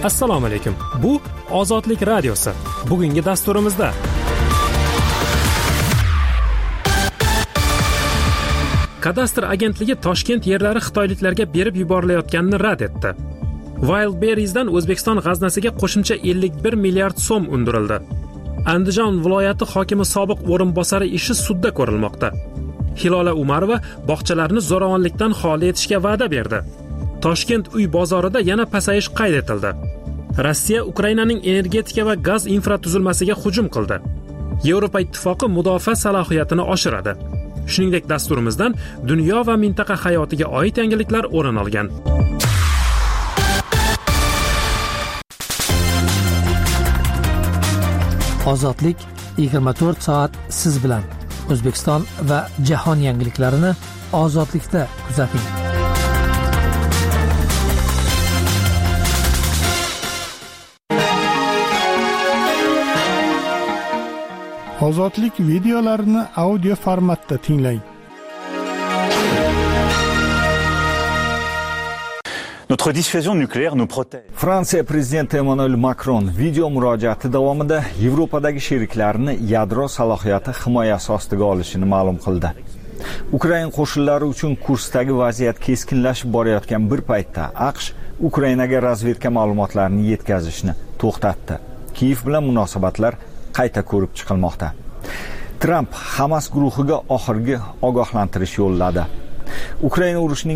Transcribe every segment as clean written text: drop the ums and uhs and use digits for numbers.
Assalomu alaykum. Bu Ozodlik radiosi. Bugungi dasturimizda Kadastr agentligi Toshkent yerlari xitoyliklarga berib yuborilayotganini rad etdi. Wildberries'dan O'zbekiston g'aznasiga qo'shimcha 51 milliard so'm undirildi. Andijon viloyati hokimi sobiq o'rinbosari ishi sudda ko'rilmoqda. Hilola Umarova bog'chalarni zo'ravonlikdan xoli etishga va'da berdi. Toshkent uy bozorida yana pasayish qayd etildi. Rossiya Ukrainaning energetika va gaz infratuzilmasiga hujum qildi. Yevropa ittifoqi mudofaa salohiyatini oshiradi. Shuningdek, dasturimizdan dunyo va mintaqa hayotiga oid yangiliklar o'rin olgan. Ozodlik 24 soat siz bilan. O'zbekiston va jahon yangiliklarini Ozodlikda kuzating. Ozodlik videolarini audio formatda tinglang. Notre dissuasion nucléaire nous protège. Fransiya prezidenti Emmanuel Macron video murojaati davomida Yevropadagi sheriklarini yadro salohiyati himoyasi ostiga olishini ma'lum qildi. Ukraina qo'shinlari uchun Kursdagi vaziyat keskinlashib borayotgan bir paytda AQSh Ukrainaga razvedka ma'lumotlarini yetkazishni to'xtatdi. Kiyev bilan munosabatlar qayta ko'rib chiqilmoqda. Trump Hamas guruhiga oxirgi ogohlantirish yo'lladi. Ukraina urushining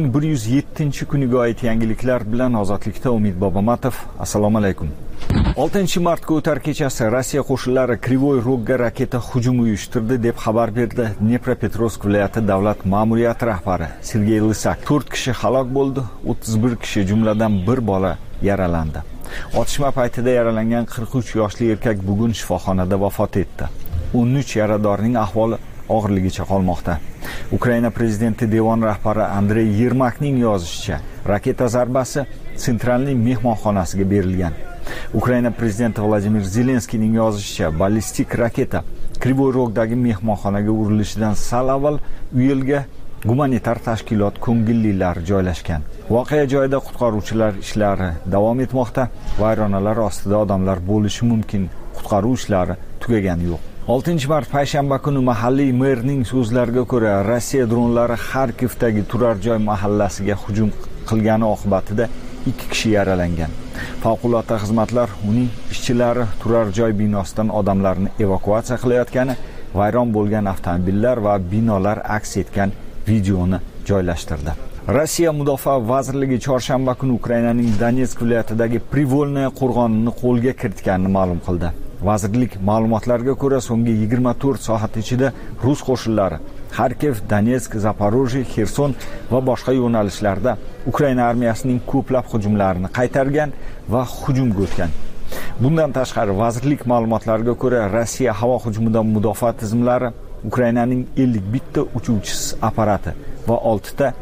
1107-kuniga oid yangiliklar bilan Ozodlikda Umid Bobomatov. Assalomu alaykum. 6-martga o'tar kechasi Rossiya qo'shinlari Krivoy Rogga raketa hujumi uyushtirdi deb xabar berdi Dnepropetrovsk viloyati davlat ma'muriyati rahbari Sergey Lysak. 4 kishi halok bo'ldi, 31 kishi jumladan bir bola yaralandi. Otishma paytida yaralangan 43 yoshli erkak bugun shifoxonada vafot etdi. 13 yaradorning ahvoli og'irligicha qolmoqda. Ukraina prezidenti devon rahbari Andrey Yermakning yozishicha, raketa zarbasi Sentralniy mehmonxonasiga berilgan. Ukraina prezidenti Vladimir Zelenskiyning yozishicha, ballistik raketa Krivoy Rogdagi mehmonxonaga urilishidan sal avval uyelga gumanitar tashkilot ko'ngillilari joylashgan. Voqea joyida qutqaruvchilar ishlari davom etmoqda. Vayronalar ostida odamlar bo'lishi mumkin. Qutqaruv ishlari tugagani yo'q. 6-mart payshanba kuni mahalliy merning so'zlariga ko'ra, Rossiya dronlari Xarkivdagi turar joy mahallasiga hujum qilgani oqibatida 2 kishi yaralangan. Favqulodda xizmatlar uning ishchilari turar joy binosidan odamlarni evakuatsiya qilayotgani, vayron bo'lgan avtomobillar va binolar aks etgan videoni joylashtirdi. Rossiya Mudofaa vazirligi chorshanba kuni Ukrainaning Donetsk viloyatidagi Privolnoye qo'rg'onini qo'lga kiritganini ma'lum qildi. Vazirlik ma'lumotlariga ko'ra, so'nggi 24 soat ichida rus qo'shinlari Xarkiv, Donetsk, Zaporojye, Xerson va boshqa yo'nalishlarda Ukraina armiyasining ko'plab hujumlarini qaytargan va hujumga o'tgan. Bundan tashqari, vazirlik ma'lumotlariga ko'ra, Rossiya havo hujumidan mudofaa tizimlari Ukrainaning 51 uchuvchisiz apparati va 6 ta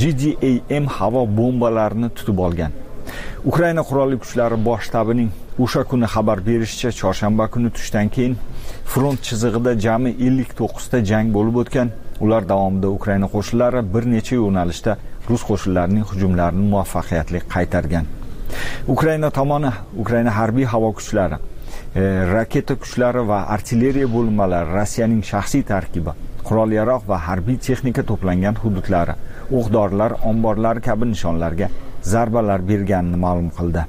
GDAM havo bombalarini tutib olgan. Ukraina qurolli kuchlari bosh shtabining o'sha kuni xabar berishicha, chorshanba kuni tushdan keyin front chizig'ida jami 59 ta jang bo'lib o'tgan. Ular davomida Ukraina qo'shinlari bir necha yo'nalishda rus qo'shinlarining hujumlarini muvaffaqiyatli qaytargan. Ukraina tomoni, Ukraina harbiy havo kuchlari, raketa kuchlari va artilleriya bo'linmalari, Rossiyaning shaxsiy tarkibi, qurol-yarog' va harbiy texnika to'plangan hududlari, o'q-dorilar, omborlar kabi nishonlarga zarbalar berganini ma'lum qildi.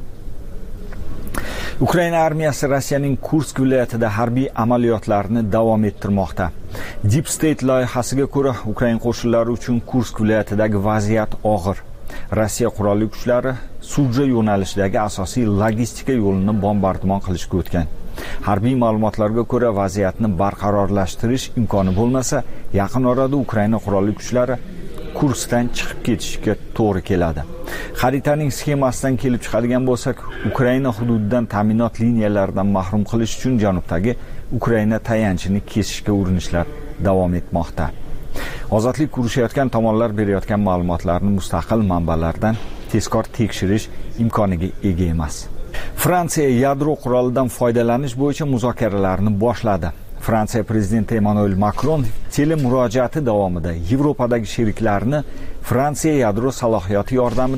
Ukraina armiyasi Rossiyaning Kursk viloyatida harbiy amaliyotlarni davom ettirmoqda. Deep State loyihasiga ko'ra, Ukraina qo'shinlari uchun Kursk viloyatidagi vaziyat og'ir. Rossiya qurolli kuchlari Sudja yo'nalishidagi asosiy logistika yo'lini bombardimon qilishga o'tgan. Harbiy ma'lumotlarga ko'ra, vaziyatni barqarorlashtirish imkoni bo'lmasa, yaqin orada Ukraina qurolli kuchlari Kurskdan chiqib ketishga to'g'ri keladi. Xaritaning sxemasidan kelib chiqadigan bo'lsak, Ukraina hududidan ta'minot liniyalaridan mahrum qilish uchun janubdagi Ukraina tayanchini kesishga urinishlar davom etmoqda. Ozodlik urushayotgan tomonlar berayotgan ma'lumotlarni mustaqil manbalardan tezkor tekshirish imkoniga ega emas. Fransiya yadro qurolidan foydalanish bo'yicha muzokaralarni boshladi. Fransiya prezidenti Emmanuel Macron telemurojaati davomida Yevropadagi sheriklarini Fransiya yadro salohiyati yordamida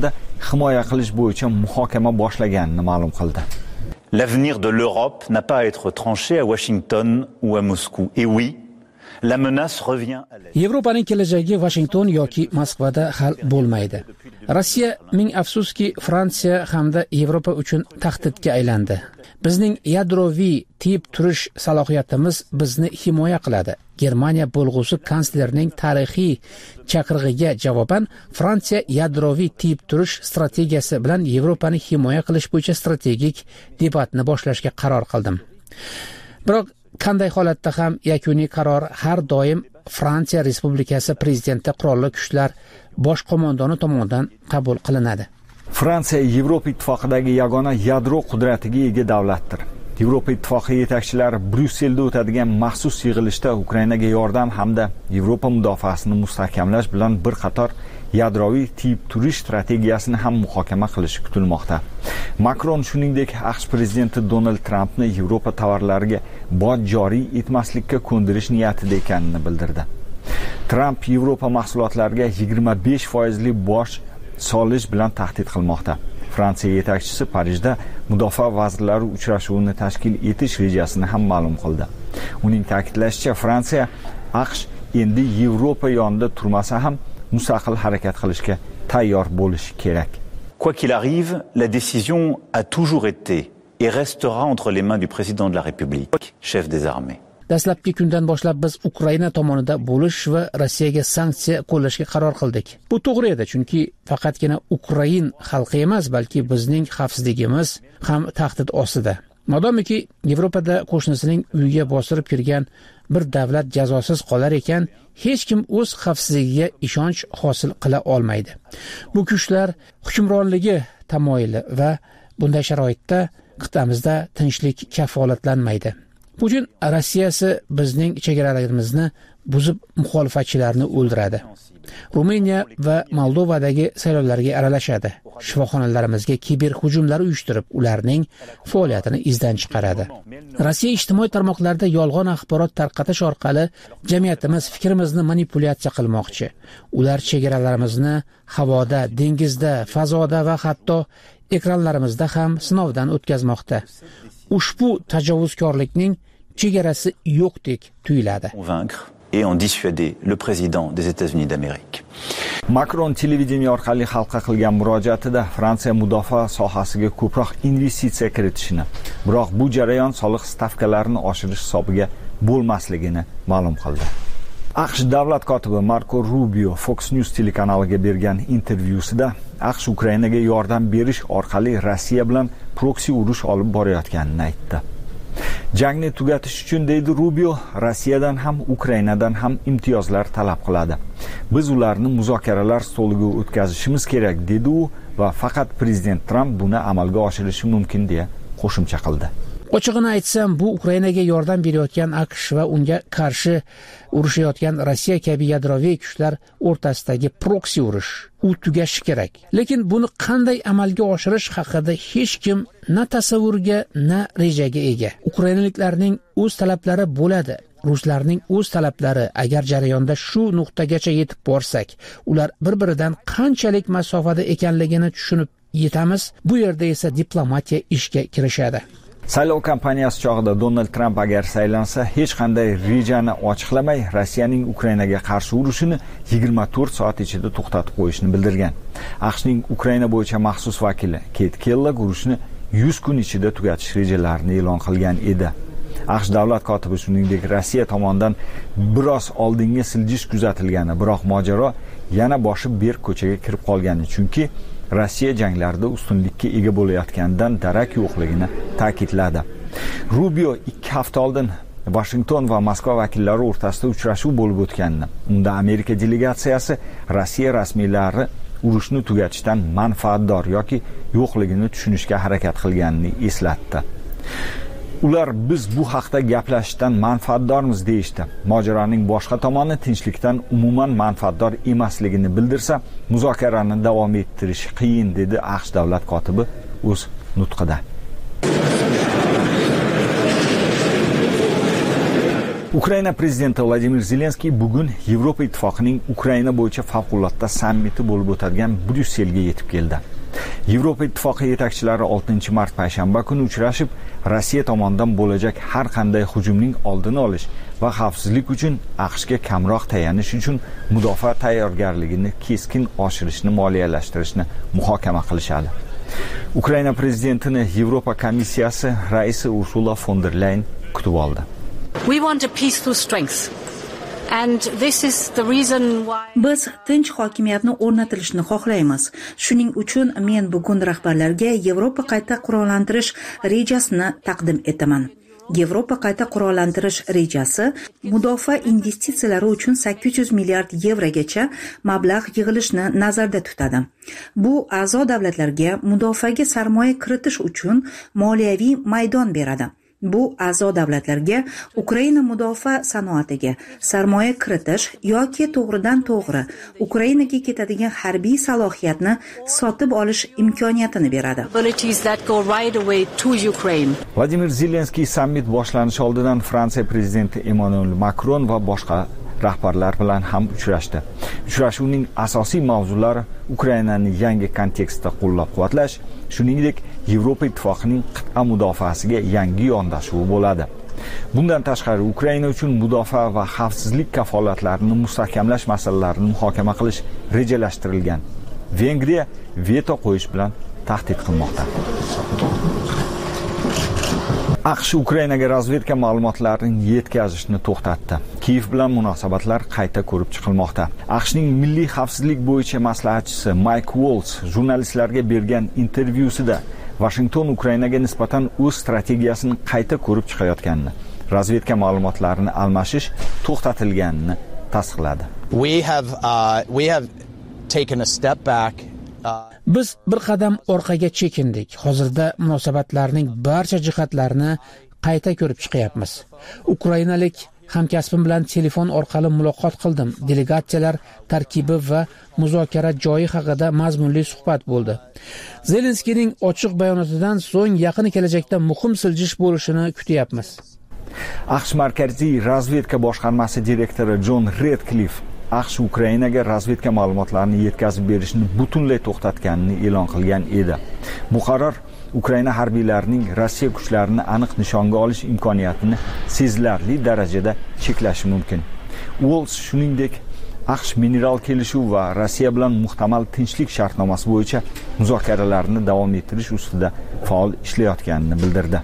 himoya qilish bo'yicha muhokama boshlaganini ma'lum qildi. L'avenir de l'Europe n'a pas à être tranché à Washington ou à Moscou. Et oui, la menace revient à l'est. Yevropaning kelajagi Washington yoki Moskvada hal bo'lmaydi. Rossiya ming afsuski Fransiya hamda Yevropa uchun tahdidga aylandi. Bizning yadroviy tip turish salohiyatimiz bizni himoya qiladi. Germaniya bo'lg'usi kanslerning tarixiy chaqirig'iga javoban Fransiya yadroviy tip turish strategiyasi bilan Yevropani himoya qilish bo'yicha strategik debatni boshlashga qaror qildim. Biroq qanday holatda ham yakuniy qaror har doim Fransiya Respublikasi prezidenti qurolli kuchlar bosh qo'mondoni tomonidan qabul qilinadi. Fransiya Yevropa ittifoqidagi yagona yadro qudratiga ega davlatdir. Yevropa ittifoqi yetakchilari Bryusselda o'tadigan maxsus yig'ilishda Ukrainaga yordam hamda Yevropa mudofaasini mustahkamlash bilan bir qator yadroviy tip turish strategiyasini ham muhokama qilishi kutilmoqda. Makron shuningdek AQSh prezidenti Donald Trampni Yevropa tovarlariga boj joriy etmaslikka ko'ndirish niyatida ekanini bildirdi. Tramp Yevropa mahsulotlariga 25% boj solish bilan tahdid qilmoqda. Fransiya yetakchisi Parijda mudofaa vazirlari uchrashuvini tashkil etish rejasini ham ma'lum qildi. Uning ta'kidlashicha, Fransiya AQSh endi Yevropa yonida turmasa ham mustaqil harakat qilishga tayyor bo'lishi kerak. Quoi qu'il arrive, la décision a toujours été et restera entre les mains du président de la République, chef des armées. Dastlabki kundan boshlab biz Ukraina tomonida bo'lish va Rossiyaga sanksiya qo'llashga qaror qildik. Bu to'g'ri edi, chunki faqatgina Ukrain xalqi emas, balki bizning xavfsizligimiz ham tahdid ostida. Modomiki Yevropada qo'shnisining uyiga bostirib kirgan bir davlat jazosiz qolar ekan, hech kim o'z xavfsizligiga ishonch hosil qila olmaydi. Bu kuchlar hukmronligi tamoyili va bunday sharoitda qit'amizda tinchlik kafolatlanmaydi. Putin Rossiyasi bizning chegaralarimizni buzib muxolifatchilarni o'ldiradi. Ruminiya va Moldovadagi saylovlarga aralashadi. Shifoxonalarimizga kiber hujumlar uyushtirib, ularning faoliyatini izdan chiqaradi. Rossiya ijtimoiy tarmoqlarda yolg'on axborot tarqatish orqali jamiyatimiz fikrimizni manipulyatsiya qilmoqchi. Ular chegaralarimizni havoda, dengizda, fazoda va hatto ekranlarimizda ham sinovdan o'tkazmoqda. Ushbu tajovuzkorlikning chegarasi yo'qdek tuyuladi. Convaincre et en dissuader le président des États-Unis d'Amérique. Macron televideniya orqali xalqqa qilgan murojaatida Fransiya mudofaa sohasiga ko'proq investitsiya kiritishini, biroq bu jarayon soliq stavkalarini oshirish hisobiga bo'lmasligini ma'lum qildi. AQSh davlat kotibi Marco Rubio Fox News telekanaliga bergan intervyusida AQSh Ukrainaga yordam berish orqali Rossiya bilan proksi urush olib borayotganini aytdi. Jangni tugatish uchun, deydi Rubio, Rossiyadan ham Ukrainadan ham imtiyozlar talab qiladi. Biz ularni muzokaralar stoliga o'tkazishimiz kerak, dedi u va faqat prezident Tramp buni amalga oshirishi mumkin deya qo'shimcha qildi. Ochig'ini aytsam, bu Ukrainaga yordam berayotgan AQSh va unga qarshi urushayotgan Rossiya kabi yadroviy kuchlar o'rtasidagi proksi urush. U tugashi kerak. Lekin buni qanday amalga oshirish haqida hech kim na tasavvurga, na rejaga ega. Ukrainaliklarning o'z talablari bo'ladi. Ruslarning o'z talablari, agar jarayonda shu nuqtagacha yetib borsak, ular bir-biridan qanchalik masofada ekanligini tushunib yetamiz. Bu yerda esa diplomatiya ishga kirishadi. Saylov kampaniyasi chog'ida Donald Tramp agar saylansa, hech qanday rejani ochiqlamay, Rossiyaning Ukrainaga qarshi urushini 24 soat ichida to'xtatib qo'yishini bildirgan. AQShning Ukraina bo'yicha maxsus vakili Kate Kellogg urushni 100 kun ichida tugatish rejalarini e'lon qilgan edi. AQSh davlat kotibi shuningdek Rossiya tomonidan biroz oldinga siljish kuzatilgani, biroq mojaro yana boshi berk ko'chaga kirib qolgani, chunki Rossiya janglarda ustunlikka ega bo'layotganidan darak yo'qligini ta'kidladi. Rubio 2 hafta oldin Washington va Moskva vakillari o'rtasida uchrashuv bo'lib o'tganini, unda Amerika delegatsiyasi Rossiya rasmiylari urushni tugatishdan manfaatdor yoki yo'qligini tushunishga harakat qilganini eslatdi. Ular biz bu haqda gaplashishdan manfaatdormiz deyishdi. Mojaroning boshqa tomoni tinchlikdan umuman manfaatdor emasligini bildirsa, muzokarani davom ettirish qiyin, dedi AQSh davlat kotibi o'z nutqida. Ukraina prezidenti Vladimir Zelenskiy bugun Yevropa ittifoqining Ukraina bo'yicha favqulodda sammiti bo'lib o'tadigan Bryusselga yetib keldi. Yevropa Ittifoqi yetakchilari 6-mart payshanba kuni uchrashib, Rossiya tomonidan bo'lajak har qanday hujumning oldini olish va xavfsizlik uchun AQShga kamroq tayanish uchun mudofaa tayyorgarligini keskin oshirishni moliyalashtirishni muhokama qilishadi. Ukraina prezidentini Yevropa komissiyasi raisi Ursula von der Leyen kutib oldi. We want a peaceful strength. And this is the reason why biz tinch hokimiyatni o'rnatilishini xohlaymiz. Shuning uchun men bugun rahbarlarga Yevropa qayta qurollantirish rejasini taqdim etaman. Yevropa qayta qurollantirish rejasi mudofaa investitsiyalari uchun 800 milliard yevrogacha mablag' yig'ilishni nazarda tutadi. Bu a'zo davlatlarga mudofaaga sarmoya kiritish uchun moliyaviy maydon beradi. Bu a'zo davlatlarga Ukraina mudofaa sanoatiga sarmoya kiritish yoki to'g'ridan-to'g'ri Ukrainaga ketadigan harbiy salohiyatni sotib olish imkoniyatini beradi. Vladimir Zelenskiy sammit boshlanishi oldidan Fransiya prezidenti Emmanuel Macron va boshqa rahbarlar bilan ham uchrashdi. Uchrashuvning asosiy mavzulari Ukrainani yangi kontekstda qo'llab-quvvatlash, shuningdek Yevropa Ittifoqining qit'a mudofaasiga yangi yondashuvi bo'ladi. Bundan tashqari Ukraina uchun mudofaa va xavfsizlik kafolatlarini mustahkamlash masalalarini muhokama qilish rejalashtirilgan. Vengriya veto qo'yish bilan tahdid qilmoqda. AQSh Ukrainaga razvedka ma'lumotlarini yetkazishni to'xtatdi. Kiyev bilan munosabatlar qayta ko'rib chiqilmoqda. AQShning milliy xavfsizlik bo'yicha maslahatchisi Mike Waltz jurnalistlarga bergan intervyusida Washington Ukrainaga nisbatan o'z strategiyasini qayta ko'rib chiqayotganini, razvedka ma'lumotlarini almashish to'xtatilganini tasdiqladi. We have taken a step back. Biz bir qadam orqaga chekindik. Hozirda munosabatlarning barcha jihatlarini qayta ko'rib chiqyapmiz. Ukrainalik hamkasbim bilan telefon orqali muloqot qildim. Delegatsiyalar tarkibi va muzokara joyi haqida mazmunli suhbat bo'ldi. Zelenskiyning ochiq bayonotidan so'ng yaqin kelajakda muhim siljish bo'lishini kutyapmiz. AQSh Markaziy razvedka boshqarmasi direktori John Redcliffe AQSh Ukrainaga razvedka ma'lumotlarini yetkazib berishni butunlay to'xtatganini e'lon qilgan edi. Bu qaror Ukraina harbiylarining Rossiya kuchlarini aniq nishonga olish imkoniyatini sezilarli darajada cheklashi mumkin. Waltz shuningdek AQSh mineral kelishuv va Rossiya bilan muhtamal tinchlik shartnomasi bo'yicha muzokaralarni davom ettirish ustida faol ishlayotganini bildirdi.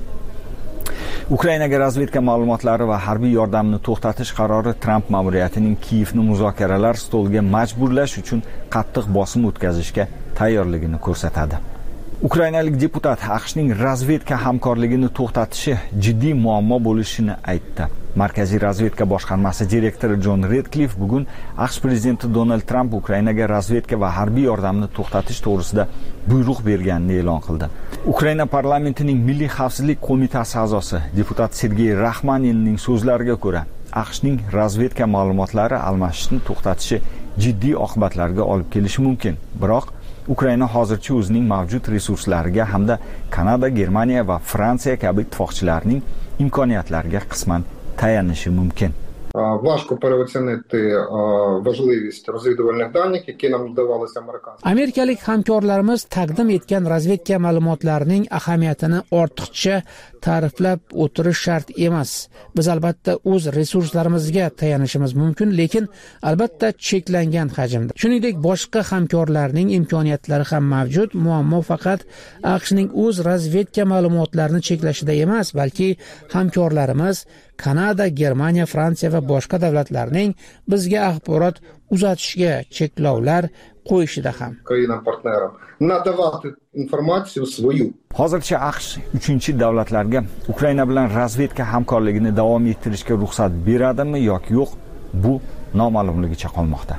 Ukrainaga razvedka ma'lumotlari va harbiy yordamni to'xtatish qarori Trump ma'muriyatining Kiyevni muzokaralar stoliga majburlash uchun qattiq bosim o'tkazishga tayyorligini ko'rsatadi. Ukrainalik deputat AQShning razvedka hamkorligini to'xtatishi jiddiy muammo bo'lishini aytdi. Markaziy razvedka boshqarmasi direktori John Redcliffe bugun AQSh prezidenti Donald Trump Ukrainaga razvedka va harbiy yordamni to'xtatish to'g'risida buyruq berganini e'lon qildi. Ukraina parlamentining Milliy xavfsizlik qo'mitasi a'zosi deputat Sergey Raxmaninning so'zlariga ko'ra, AQShning razvedka ma'lumotlari almashishni to'xtatishi jiddiy oqibatlarga olib kelishi mumkin. Biroq Ukraina hozircha o'zining mavjud resurslariga hamda Kanada, Germaniya va Fransiya kabi ittifoqchilarning imkoniyatlariga qisman tayanishi mumkin. Важко переоцінити важливість розвідувальних даних, які нам надавалися американцям. Amerikalik hamkorlarimiz taqdim etgan razvedka ma'lumotlarining ahamiyatini ortiqcha ta'riflab o'tirish shart emas. Biz albatta o'z resurslarimizga tayanishimiz mumkin, lekin albatta cheklangan hajmda. Shuningdek, boshqa hamkorlarning imkoniyatlari ham mavjud. Muammo faqat AQShning o'z razvedka ma'lumotlarini cheklashida emas, balki hamkorlarimiz Kanada, Germaniya, Fransiya va boshqa davlatlarning bizga axborot uzatishga cheklovlar qo'yishida ham. Країнам-партнерам надавати інформацію свою. Hozircha AQSh 3-davlatlarga Ukraina bilan razvedka hamkorligini davom ettirishga ruxsat beradimi yoki yo'q, bu noma'lumligicha qolmoqda.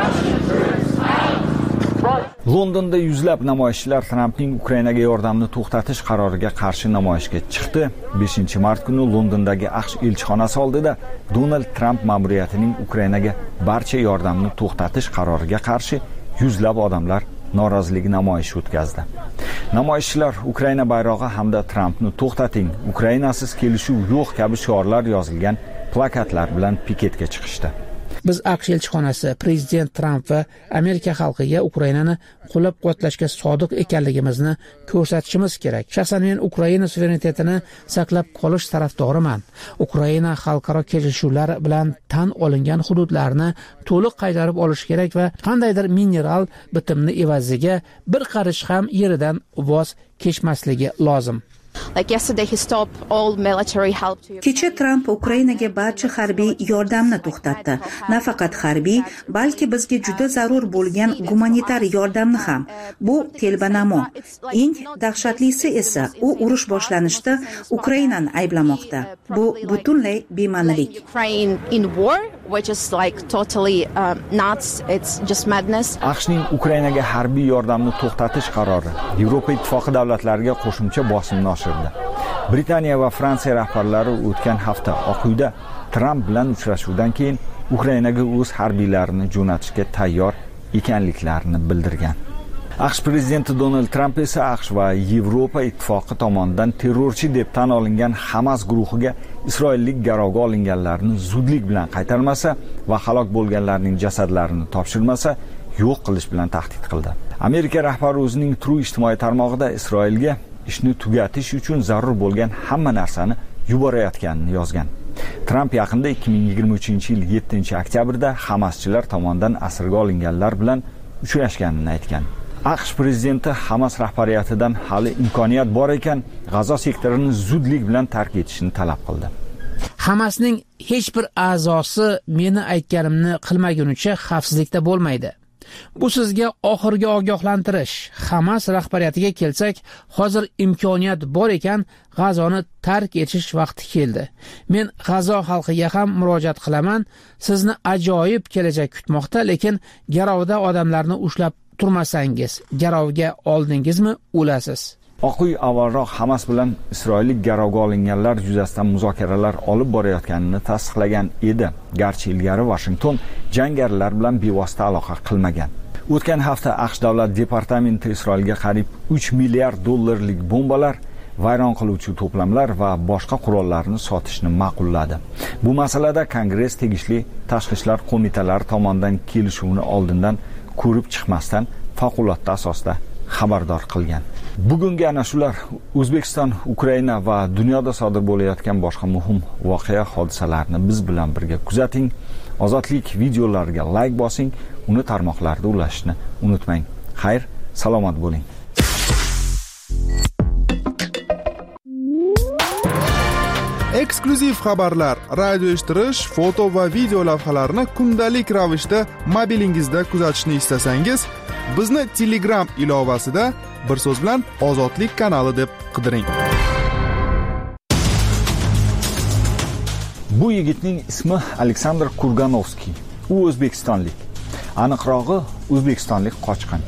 Londonda yuzlab namoyishchilar Trumpning Ukrainaga yordamni to'xtatish qaroriga qarshi namoyishga chiqdi. 5-mart kuni Londondagi AQSh elchixonasi oldida Donald Trump ma'muriyatining Ukrainaga barcha yordamni to'xtatish qaroriga qarshi yuzlab odamlar norozilik namoyishi o'tkazdi. Namoyishchilar Ukraina bayrog'i hamda Trumpni to'xtating, Ukrainasiz kelishuv yo'q kabi shiorlar yozilgan plakatlar bilan piketga chiqishdi. Biz AQSh elchixonasi, prezident Tramp va Amerika xalqiga Ukrainani qo'llab-quvvatlashga sodiq ekanligimizni ko'rsatishimiz kerak. Shaxsan men Ukraina suverenitetini saqlab qolish tarafdoriman. Ukraina xalqaro kelishuvlar bilan tan olingan hududlarni to'liq qaytarib olish kerak va qandaydir mineral bitimni evaziga bir qarish ham yeridan voz kechmasligi lozim. Kecha Tramp Ukrainaga barcha harbiy yordamni to'xtatdi. Nafaqat harbiy, balki bizga juda zarur bo'lgan gumanitar yordamni ham. Bu telbanamo. Eng dahshatlisi esa u urush boshlanishda Ukrainani ayblamoqda. Bu butunlay bema'nilik. AQShning Ukrainaga harbiy yordamni to'xtatish qarori Yevropa ittifoqi davlatlariga qo'shimcha bosimni oshirdi. Britaniya va Fransiya rahbarlari o'tgan hafta Oq uyda Tramp bilan uchrashuvdan keyin Ukrainaga o'z harbiylarini jo'natishga tayyor ekanliklarini bildirgan. AQSh prezidenti Donald Tramp esa AQSh va Yevropa ittifoqi tomonidan terrorchi deb tan olingan Hamas guruhiga isroillik garovga olinganlarni zudlik bilan qaytarmasa va halok bo'lganlarning jasadlarini topshirmasa yo'q qilish bilan tahdid qildi. Amerika rahbari o'zining True ijtimoiy tarmog'ida Isroilga ishni tugatish uchun zarur bo'lgan hamma narsani yuborayotganini yozgan. Tramp yaqinda 2023-yil 7-oktyabrda Hamaschilar tomonidan asirga olinganlar bilan uchrashganini aytgan. AQSh prezidenti Hamas rahbariyatidan hali imkoniyat bor ekan, G'azo sektorini zudlik bilan tark etishni talab qildi. Hamasning hech bir a'zosi meni aytganimni qilmagunicha xavfsizlikda bo'lmaydi. Bu sizga oxirgi ogohlantirish. Hamas rahbariyatiga kelsak, hozir imkoniyat bor ekan, G'azoni tark etish vaqti keldi. Men G'azo xalqiga ham murojaat qilaman. Sizni ajoyib kelajak kutmoqda, lekin garovda odamlarni ushlab turmasangiz, garovga oldingizmi, o'lasiz. Oq uy avvalroq Hamas bilan isroillik garovga olinganlar yuzasidan muzokaralar olib borayotganini tasdiqlagan edi. Garchi ilgari Washington jangarilar bilan bevosita aloqa qilmagan. O'tgan hafta AQSh davlat departamenti Isroilga qariyb 3 milliard dollarlik bombalar, vayron qiluvchi to'plamlar va boshqa qurollarni sotishni ma'qulladi. Bu masalada Kongress tegishli tashqi ishlar qo'mitalari tomonidan kelishuvni oldindan ko'rib chiqmasdan favqulodda asosda xabardor qilgan. Bugungi ana shular O'zbekiston, Ukraina va dunyoda sodir bo'layotgan boshqa muhim voqea hodisalarni biz bilan birga kuzating. Ozodlik videolariga like bosing, uni tarmoqlarda ulashishni unutmang. Xayr, salomat bo'ling. Eksklyuziv xabarlar, radio eshittirish, foto va video lavhalarni kundalik ravishda mobilingizda kuzatishni istasangiz, bizni Telegram ilovasida bir so'z bilan Ozodlik kanali deb qidiring. Bu yigitning ismi Aleksandr Kurganovskiy. U o'zbekistonlik. Aniqrog'i, o'zbekistonlik qochqin.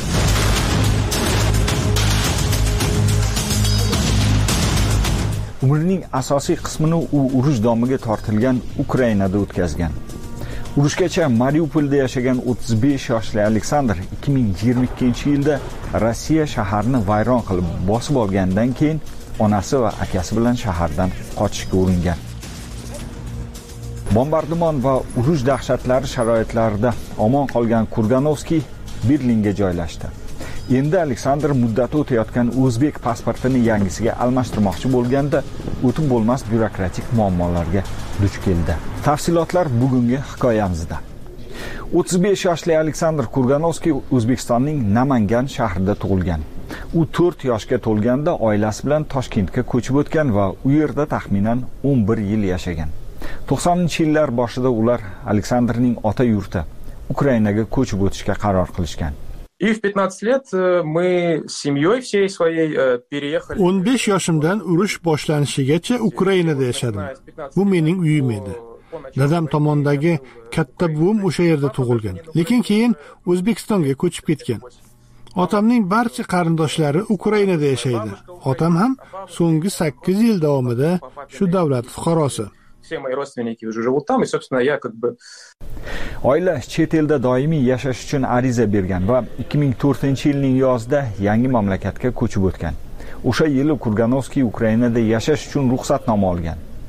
Umrining asosiy qismini u urush domiga tortilgan Ukrainada o'tkazgan. Urushgacha Mariupolda yashagan 35 yoshli Aleksandr 2022-yilda Rossiya shaharni vayron qilib bosib olgandan keyin onasi va akasi bilan shahardan qochishga uringan. Bombardimon va urush dahshatlari sharoitlarida omon qolgan Kurganovskiy Berlinga joylashdi. Endi Aleksandr muddati o'tayotgan o'zbek pasportini yangisiga almashtirmoqchi bo'lganda o'tib bo'lmas byurokratik muammolarga duch keldi. Tafsilotlar bugungi hikoyamizda. 35 yoshli Aleksandr Kurganovskiy O'zbekistonning Namangan shahrida tug'ilgan. U 4 yoshga to'lganda oilasi bilan Toshkentga ko'chib o'tgan va u yerda taxminan 11 yil yashagan. 90-yillar boshida ular Aleksandrning ota yurti Ukrainaga ko'chib o'tishga qaror qilishgan. И в 15 лет мы с семьей всей своей переехали. 15 yoshimdan urush boshlanishigacha Ukrainada yashadim. Bu mening uyim edi. Dadam tomondagi katta buvim o'sha yerda tug'ilgan, lekin keyin O'zbekistonga ko'chib ketgan. Otamning barcha qarindoshlari Ukrainada yashaydi. Otam ham so'nggi 8 yil davomida shu davlat fuqarosi. Все мои родственники уже живут там, и, собственно, я как бы... Oila chet elda doimiy yashash uchun ariza bergan va 2004-yilning yozida yangi mamlakatga ko'chib o'tgan. O'sha yili Kurganovskiy Ukrainada yashash uchun ruxsatnoma olgan.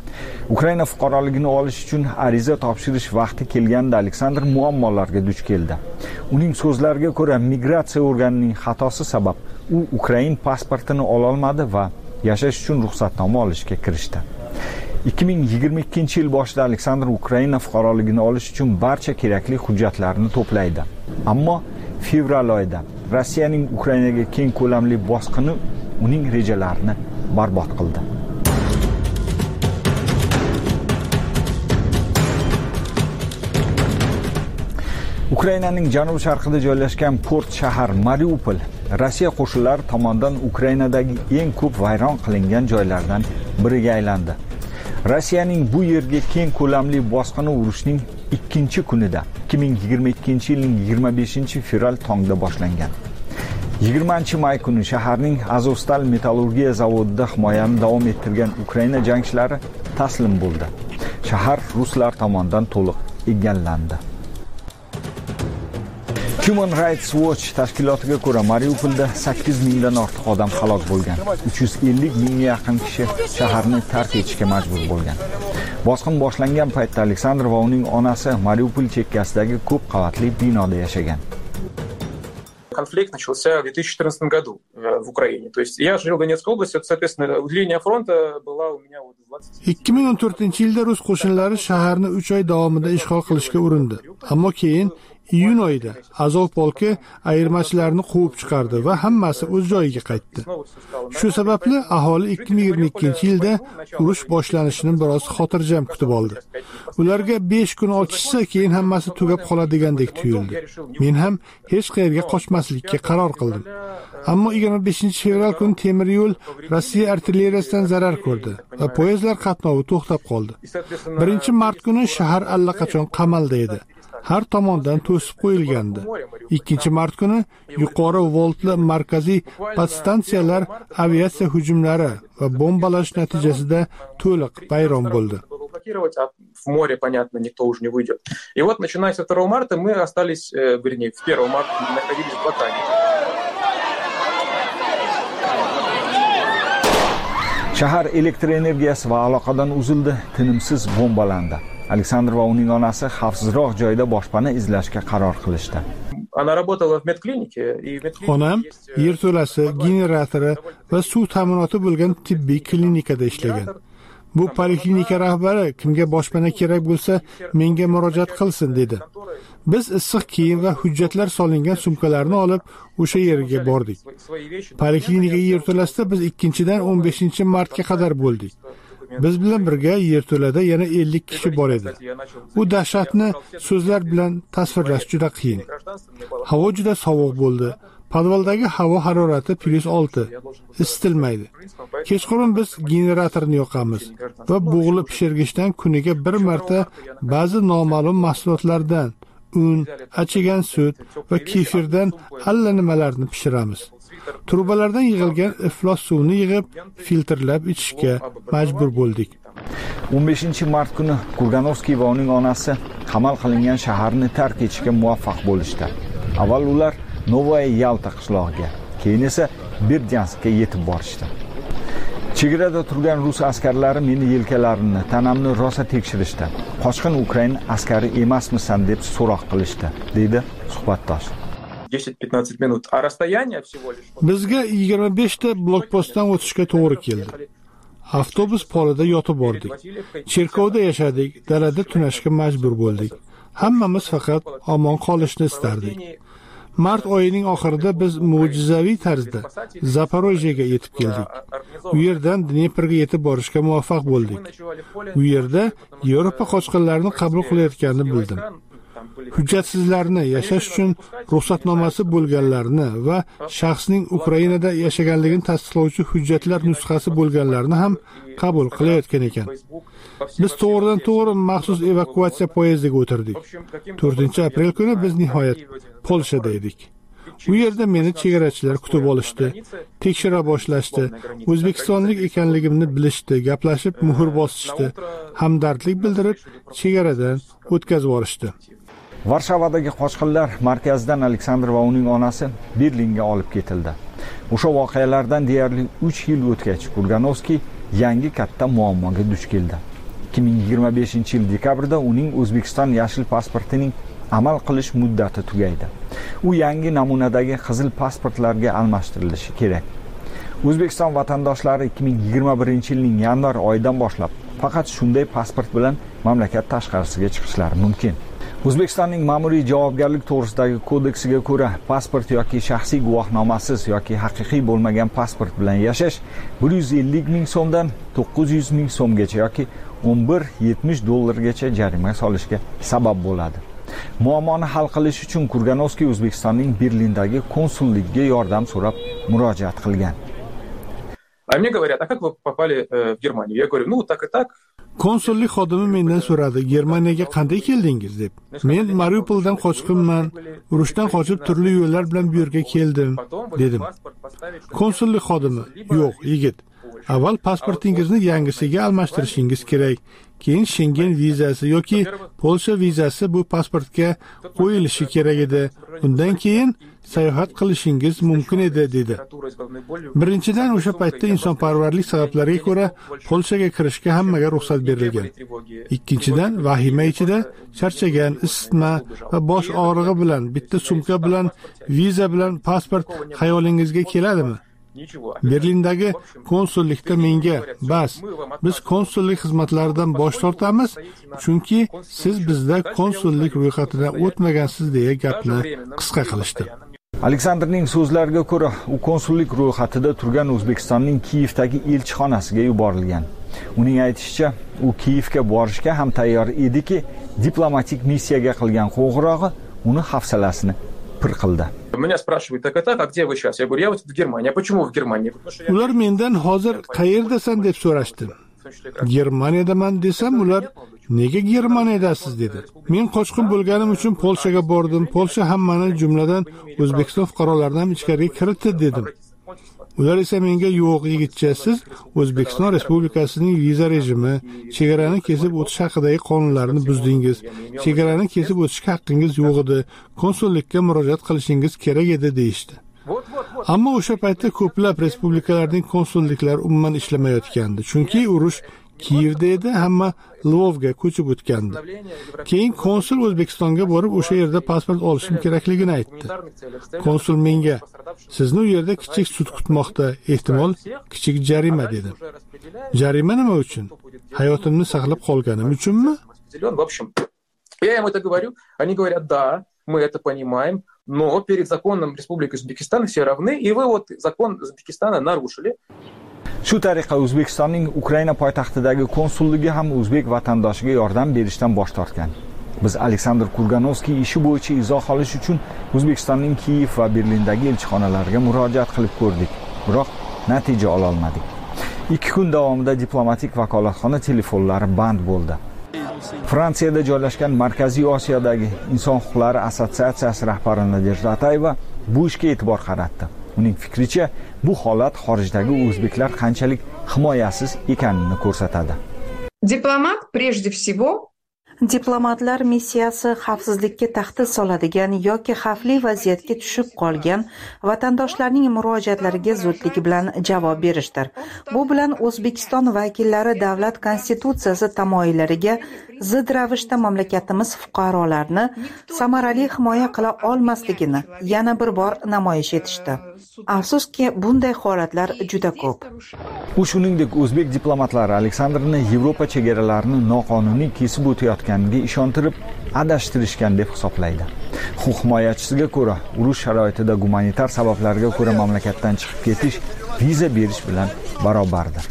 Ukraina fuqaroligini olish uchun ariza topshirish vaqti kelganda Aleksandr muammolarga duch keldi. Uning so'zlariga ko'ra, migratsiya organining xatosi sabab u Ukrain pasportini ola olmadi va yashash uchun ruxsatnoma olishga kirishdi. 2022-yil boshida Aleksandr Ukraina fuqaroligini olish uchun barcha kerakli hujjatlarni to'playdi. Ammo fevral oyida Rossiyaning Ukrainaga keng ko'lamli bosqini uning rejalarini barbod qildi. Ukrainaning janub-sharqida joylashgan port shahar Mariupol Rossiya qo'shinlari tomonidan Ukrainadagi eng ko'p vayron qilingan joylardan biriga aylandi. Rossiyaning bu yerga keng ko'lamli bosqini urishning 2-kunida 2022-yilning 25-fevral tongda boshlangan. 20-may kuni shaharning Azovstal metallurgiya zavodida himoyani davom ettirgan Ukraina jangchilari taslim bo'ldi. Shahar ruslar tomonidan to'liq egallandi. Human Rights Watch tashkilotiga ko'ra Mariupolda 8000 dan ortiq odam halok bo'lgan. 350 mingga yaqin kishi shaharni tark etishga majbur bo'lgan. Bosqin boshlangan paytda Aleksandr va uning onasi Mariupol chekkasidagi ko'p qavatli binoda yashagan. Конфликт начался в 2014 году в Украине. То есть я жил в Донецкой области, соответственно, линия фронта была у меня вот 20... 2014-yilda rus qo'shinlari shaharni 3 oy davomida ishg'ol qilishga urindi. Ammo keyin iyun oyida Azov polki ayirmachilarni quvib chiqardi va hammasi o'z joyiga qaytdi. Shu sababli aholi 2022-yilda urush boshlanishini biroz xotirjam kutib oldi. Ularga 5 kun ochishsa, keyin hammasi tugab qoladigandek tuyuldi. Men ham hech qayerga qochmaslikka qaror qildim. Ammo 25-fevral kuni temir yo'l Rossiya artilleriyasidan zarar ko'rdi va poyezdlar qatnovi to'xtab qoldi. 1-mart kuni shahar allaqachon qamalda edi. Har tomondan to'sib qo'yilgandi. 2-mart kuni yuqori voltli markaziy podstansiyalar aviatsiya hujumlari va bombalash natijasida to'liq vayron bo'ldi. А в море, понятно, никто уже не выйдет. И вот, начиная с 2 марта, мы остались, вернее, в 1 марта находились в блокаде. Shahar elektr energiyasi va aloqadan uzildi, tinimsiz bombalandi. Aleksandr va uning onasi xavfsizroq joyda boshpana izlashga qaror qilishdi. Она работала в медклинике, и Onam yerto'lasi, generatori va suv ta'minoti bo'lgan tibbiy klinikada ishlagan. Bu poliklinika rahbari kimga boshpana kerak bo'lsa, menga murojaat qilsin dedi. Biz issiq kiyim va hujjatlar solingan sumkalarni olib o'sha yerga bordik. Poliklinika yerto'lasida biz 2-dan 15-martga qadar bo'ldik. Biz bilan birga yerto'lada yana 50 kishi bor edi. Bu dahshatni so'zlar bilan tasvirlash juda qiyin. Havo juda sovuq bo'ldi. Podvaldagi havo harorati +6. Isitilmaydi. Kechqurun biz generatorni yoqamiz va bug'li pishirgichdan kuniga bir marta ba'zi noma'lum mahsulotlardan un, achigan sut va kefirdan allanimalarni pishiramiz. Trubalardan yig'ilgan iflos suvni yig'ib, filtrlab ichishga majbur bo'ldik. 15-mart kuni Kurganovskiy va uning onasi qamal qilingan shaharni tark etishga muvaffaq bo'lishdi. Avval ular Novaya Yalta qishlog'iga, keyin esa Berdyanskka yetib borishdi. Chegarada turgan rus askarlari meni yelkalarimni, tanamni rosa tekshirishdi. Qochqin Ukraina askari emasmisan deb so'roq qilishdi, dedi suhbatdosh. 10-15 minut. А расстояние всего лишь... Bizga 25 ta blokpostdan o'tishga to'g'ri keldi. Avtobus polida yotib bordik. Cherkovda yashadik, dalada tunashga majbur bo'ldik. Hammamiz faqat omon qolishni istardik. Mart oyining oxirida biz mo'jizaviy tarzda Zaporojyega yetib keldik. U yerdan Dneprga yetib borishga muvaffaq bo'ldik. U yerda Yevropa qochqinlarini qabul qilayotganini bildim. Hujjatsizlarni yashash uchun ruxsatnomasi bo'lganlarni va shaxsning Ukrainada yashaganligini tasdiqlovchi hujjatlar nusxasi bo'lganlarni ham qabul qilayotgan ekan. Biz to'g'ridan-to'g'ri maxsus evakuatsiya poyezdiga o'tirdik. 4-aprel kuni biz nihoyat Polshada edik. U yerda meni chegarachilar kutib olishdi, tekshira boshlashdi, o'zbekistonlik ekanligimni bilishdi, gaplashib muhr bosishdi, hamdardlik bildirib chegaradan o'tkazib yuborishdi. Varshavadagi qochqinlar markazidan Aleksandr va uning onasi Berlinga olib ketildi. O'sha voqealardan deyarli 3 yil o'tgach, Kurganovskiy yangi katta muammoga duch keldi. 2025-yil dekabrda uning O'zbekiston yashil pasportining amal qilish muddati tugaydi. U yangi namunadagi qizil pasportlarga almashtirilishi kerak. O'zbekiston vatandoshlari 2021-yilning yanvar oyidan boshlab faqat shunday pasport bilan mamlakat tashqarisiga chiqishlari mumkin. O'zbekistonning ma'muriy javobgarlik to'g'risidagi kodeksiga ko'ra, pasport yoki shaxsiy guvohnomasiz yoki haqiqiy bo'lmagan pasport bilan yashash 150 ming so'mdan 900 ming so'mgacha yoki 11.70 dollargacha jarima solishga sabab bo'ladi. Muammoni hal qilish uchun Kurganovskiy O'zbekistonning Berlindagi konsulligiga yordam so'rab murojaat qilgan. А мне говорят, а как вы попали в Германию? Я говорю, ну так и так. Konsullik xodimi mendan so'radi, Germaniyaga qanday keldingiz deb. Men Mariupoldan qochqinman, urushdan qochib turli yo'llar bilan bu yerga keldim, dedim. Konsullik xodimi, yo'q, yigit. Avval pasportingizni yangisiga almashtirishingiz kerak. Keyin Schengen vizasi yoki Polsha vizasi bu pasportga qo'yilishi kerak edi. Undan keyin sayohat qilishingiz mumkin edi, dedi. Birinchidan, o'sha paytda insonparvarlik sabablariga ko'ra Polshaga kirishga hammaga ruxsat berilgan. Ikkinchidan, vahima ichida charchagan, isitma va bosh og'rig'i bilan bitta sumka bilan, viza bilan pasport xayolingizga keladimi? Berlindagi konsullikda menga, bas, biz konsullik xizmatlaridan bosh tortamiz, chunki siz bizda konsullik ro'yxatidan o'tmagansiz deya gapni qisqa qilishdi. Aleksandrning so'zlariga ko'ra, u konsullik ro'yxatida turgan O'zbekistonning Kiyevdagi elchixonasiga yuborilgan. Uning aytishicha, u Kiyevga borishga ham tayyor ediki, diplomatik missiyaga qilgan qo'ng'irog'i uni hafsalasini pir qildi. Меня спрашивают, так, а где вы сейчас? Я говорю, я вот в Германии. А почему в Германии? Ular mendan hozir qayerdasan deb so'rashdi. Germaniyadaman desam, ular nega Germaniyadasiz dedi. Men qochqin bo'lganim uchun Polshaga bordim. Polsha hammani, jumladan O'zbekiston fuqarolarini ham ichkariga kiritdi dedim. Ular esa menga, yo'q yigitcha, siz O'zbekiston Respublikasining viza rejimi, chegarani kesib o'tish haqidagi qonunlarini buzdingiz. Chegarani kesib o'tishga haqqingiz yo'q edi. Konsullikka murojaat qilishingiz kerak edi deyishdi. Ammo o'sha paytda ko'plab respublikalarning konsulliklari umuman ishlamayotgandi, chunki urush Kiyevda edi, hamma Lvovga ko'chib o'tgandi. Keyin konsul O'zbekistonga borib, o'sha yerda pasport olishim kerakligini aytdi. Konsul menga, sizni u yerda kichik sud kutmoqda, ehtimol kichik jarima dedi. Jarima nima uchun? Hayotimni saqlab qolganim uchunmi? В общем, я им это говорю, они говорят, да, мы это понимаем, но перед законом Республики Узбекистан все равны, и вы вот закон Узбекистана нарушили. Shu tariqa O'zbekistonning Ukraina poytaxtidagi konsulligi ham o'zbek vatandoshiga yordam berishdan bosh tortgan. Biz Aleksandr Kurganovskiy ishi bo'yicha izoh olish uchun O'zbekistonning Kiyev va Berlindagi elchixonalariga murojaat qilib ko'rdik, biroq natija ola olmadik. 2 kun davomida diplomatik vakolatxona telefonlari band bo'ldi. Fransiyada joylashgan Markaziy Osiyodagi Inson huquqlari assotsiatsiyasi rahbari Nadejda Atayeva bu ishga e'tibor qaratdi. Uning fikricha, bu holat xorijdagi o'zbeklar qanchalik himoyasiz ekanini ko'rsatadi. Diplomat прежде всего Diplomatlar missiyasi xavfsizlikka tahdid soladigan yoki xavfli vaziyatga tushib qolgan vatandoshlarning murojaatlariga zudlik bilan javob berishdir. Bu bilan O'zbekiston vakillari davlat konstitutsiyasi tamoyillariga zid ravishda mamlakatimiz fuqarolarini samarali himoya qila olmasligini yana bir bor namoyish etishdi. Afsuski, bunday holatlar juda ko'p. U shuningdek, o'zbek diplomatlari Aleksandrni Yevropa chegaralarini noqonuniy kesib o'tayotganiga ishontirib, adashtirishgan deb hisoblaydi. Huquq himoyachisiga ko'ra, urush sharoitida gumanitar sabablarga ko'ra mamlakatdan chiqib ketish viza berish bilan barobardir.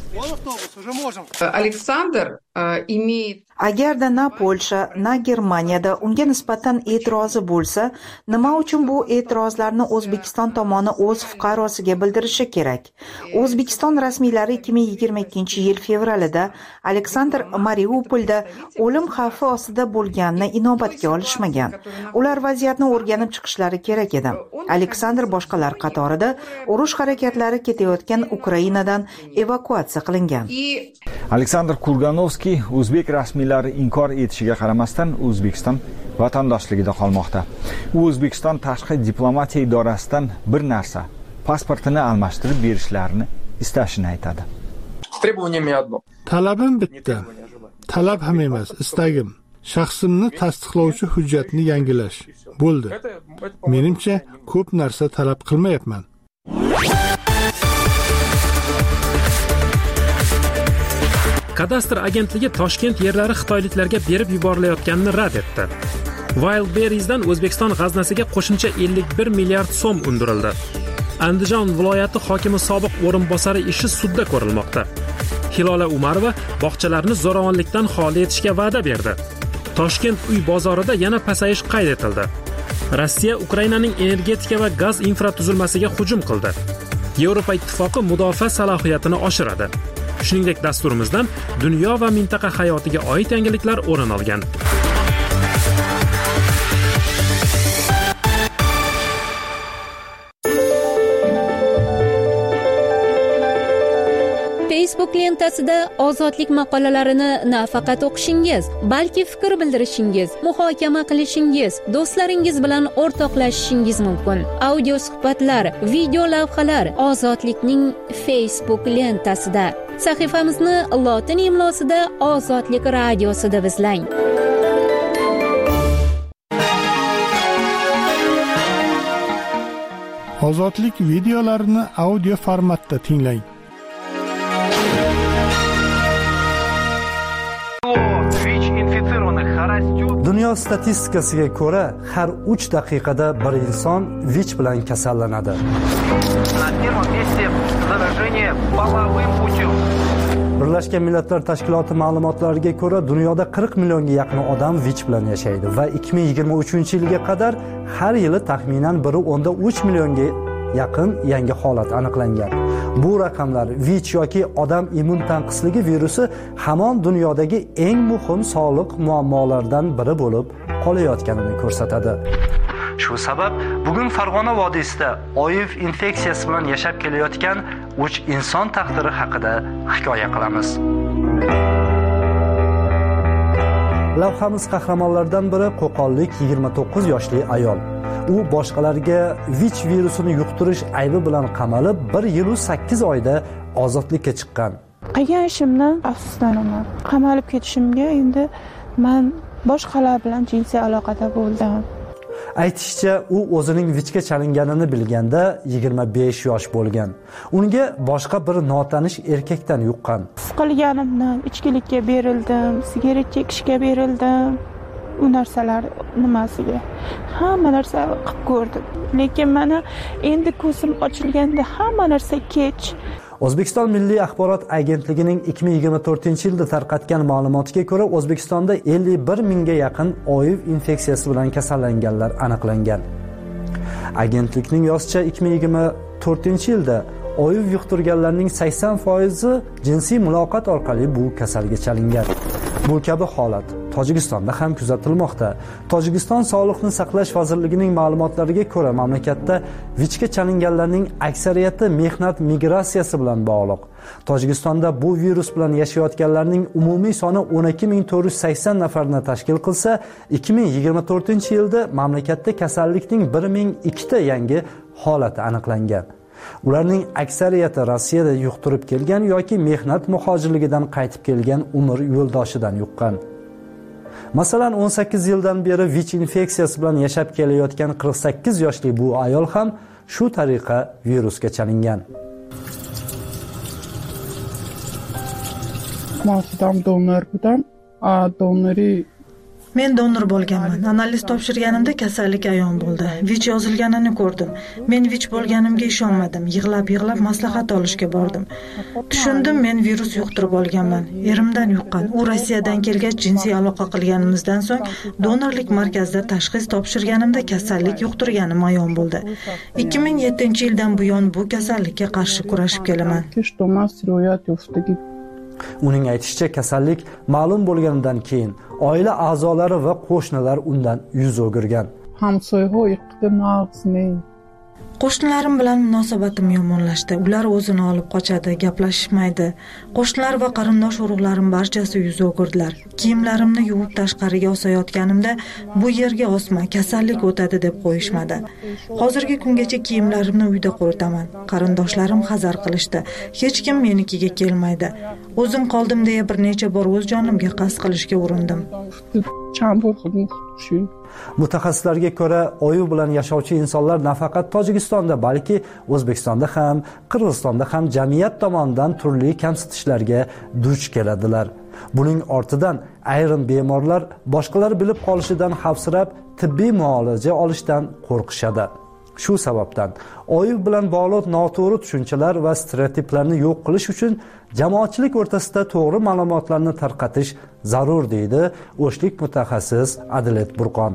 Aleksandr имеет Agarda na Polsha, na Germaniyada unga nisbatan e'tirozi bo'lsa, nima uchun bu e'tirozlarni O'zbekiston tomoni o'z fuqarosiga bildirishi kerak? O'zbekiston rasmiylari 2022-yil fevralida Aleksandr Mariupolda o'lim xavfi ostida bo'lganini inobatga olishmagan. Ular vaziyatni o'rganib chiqishlari kerak edi. Aleksandr boshqalar qatorida urush harakatlari ketayotgan Ukrainadan evakuatsiya qilingan. Aleksandr Kurganovskiy o'zbek rasmiylari inkor etishiga qaramasdan O'zbekiston vatandoshligida qolmoqda. U O'zbekiston tashqi diplomatiya idorasidan bir narsa, pasportini almashtirib berishlarini istashini aytadi. Talabim bitta. talab ham emas, istagim. Shaxsimni tasdiqlovchi hujjatni yangilash. Bo'ldi. Menimcha, ko'p narsa talab qilmayapman. Kadastr agentligi Toshkent yerlari xitoyliklarga berib yuborilayotganini rad etdi. Wildberries'dan O'zbekiston g'aznasiga qo'shimcha 51 milliard so'm undirildi. Andijon viloyati hokimi sobiq o'rinbosari ishi sudda ko'rilmoqda. Hilola Umarova bog'chalarni zo'ravonlikdan xoli etishga va'da berdi. Toshkent uy bozorida yana pasayish qayd etildi. Rossiya Ukrainaning energetika va gaz infratuzilmasiga hujum qildi. Yevropa ittifoqi mudofaa salohiyatini oshiradi. Shuningdek, dasturimizdan dunyo va mintaqa hayotiga oid yangiliklar o'rin olgan. Facebook lentasida ozodlik maqolalarini nafaqat o'qishingiz, balki fikr bildirishingiz, muhokama qilishingiz, do'stlaringiz bilan o'rtoqlashishingiz mumkin. Audio suhbatlar, video lavhalar Ozodlikning Facebook lentasida. Sahifamizni lotin imlosida Ozodlik radiosida izlang. Ozodlik videolarini audio formatda tinglang. Dunyo statistikasiga ko'ra, har 3 daqiqada bir inson VICH bilan kasallanadi. Birlashgan Millatlar Tashkiloti ma'lumotlariga ko'ra, dunyoda 40 millionga yaqin odam VICH bilan yashaydi va 2023-yilga qadar har yili taxminan 1.3 millionga yaqin yangi holat aniqlangan. Bu raqamlar VICH yoki odam immun tanqisligi virusi hamon dunyodagi eng muhim sog'liq muammolaridan biri bo'lib qolayotganini ko'rsatadi. Shu sabab bugun Farg'ona vodiysida OIV infeksiyasi bilan yashab kelayotgan 3 inson taqdiri haqida hikoya qilamiz. Lavhamiz qahramonlaridan biri qo'qonlik 29 yoshli ayol. U boshqalarga VICH virusini yuqtirish aybi bilan qamalib 1 yil 8 oyda ozodlikka chiqqan. Qilgan ishimdan afsuslanaman. Qamalib ketishimga endi men boshqalar bilan jinsiy aloqada bo'ldim. Aytishicha, u o'zining VICHga chalinganini bilganda 25 yosh bo'lgan. Unga boshqa bir notanish erkakdan yuqqan. Qilganimdan ichkilikka berildim, sigaret chekishga berildim. U narsalar nimasiga hamma narsa qilib ko'rdim, lekin mana endi ko'zim ochilganda hamma narsa kech. O'zbekiston Milliy axborot agentligining 2024-yilda tarqatgan ma'lumotiga ko'ra, O'zbekistonda 51 mingga yaqin OIV infeksiyasi bilan kasallanganlar aniqlangan. Agentlikning yozishicha, 2024-yilda OIV yuqtirganlarning 80% jinsiy muloqot orqali bu kasalga chalingan. Bu kabi holat Tojikistonda ham kuzatilmoqda. Tojikiston Sog'liqni saqlash vazirligining ma'lumotlariga ko'ra, mamlakatda VICHga chalinganlarning aksariyati mehnat migratsiyasi bilan bog'liq. Tojikistonda bu virus bilan yashayotganlarning umumiy soni 12480 nafarni tashkil qilsa, 2024-yilda mamlakatda kasallikning 1002 ta yangi holati aniqlangan. Ularning aksariyati Rossiyada yuqtirib kelgan yoki mehnat muhojirligidan qaytib kelgan umr yo'ldoshidan yuqqan. Masalan, 18 yildan beri VICH infeksiyasi bilan yashab kelayotgan 48 yoshli bu ayol ham shu tariqa virusga chalingan. Men donor bo'lganman. Analiz topshirganimda kasallik ayon bo'ldi. VICH yozilganini ko'rdim. Men VICH bo'lganimga ishonmadim. Yig'lab maslahat olishga bordim. Tushundim, men virus yuqtirib olganman. Erimdan yuqqan. U Rossiyadan kelgach jinsiy aloqa qilganimizdan so'ng donorlik markazida tashxis topshirganimda kasallik yuqtirganim ayon bo'ldi. 2007-yildan buyon bu kasallikka qarshi kurashib kelaman. Uning aytishicha, kasallik ma'lum bo'lganidan keyin oila a'zolari va qo'shnilar undan yuz o'girgan. Qo'shnilarim bilan munosabatim yomonlashdi. Ular o'zini olib qochadi, gaplashishmaydi. Qo'shnilar va qarindosh urug'larim barchasi yuz o'girdilar. Kiyimlarimni yuvib tashqariga osayotganimda bu yerga osma, kasallik o'tadi deb qo'yishmadi. Hozirgi kungacha kiyimlarimni uyda quritaman. Qarindoshlarim hazar qilishdi. Hech kim menikiga kelmaydi. O'zim qoldim deya bir necha bor o'z jonimga qasd qilishga urindim. Mutaxassislarga ko'ra, oyu bilan yashovchi insonlar nafaqat Tojikistonda, balki O'zbekistonda ham, Qirg'izistonda ham jamiyat tomonidan turli kamsitishlarga duch keladilar. Buning ortidan ayrim bemorlar boshqalar bilib qolishidan xavfsirab, tibbiy muolaja olishdan qo'rqishadi. Shu sababdan oyu bilan bog'liq noto'g'ri tushunchalar va stereotiplarni yo'q qilish uchun jamoatchilik o'rtasida to'g'ri ma'lumotlarni tarqatish zarur, deydi o'shlik mutaxassis Adilet Burqon.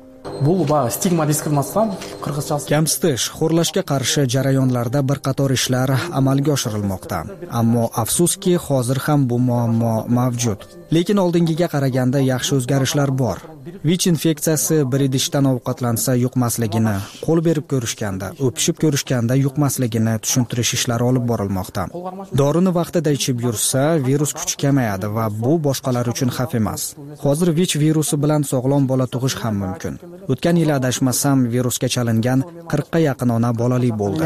Kamsitish, xo'rlashga qarshi jarayonlarda bir qator ishlar amalga oshirilmoqda. Ammo afsuski, hozir ham bu muammo mavjud. Lekin oldingiga qaraganda yaxshi o'zgarishlar bor. VICH infeksiyasi bir idishdan ovqatlansa yuqmasligini, qo'l berib ko'rishganda, o'pishib ko'rishganda yuqmasligini tushuntirish ishlari olib borilmoqda. Dorini vaqtida ichib yursa, virus kuchi kamayadi va bu boshqalar uchun xavf emas. Hozir VICH virusi bilan sog'lom bola tug'ish ham mumkin. O'tgan yil adashmasam virusga chalingan 40 ga yaqin ona bolali bo'ldi.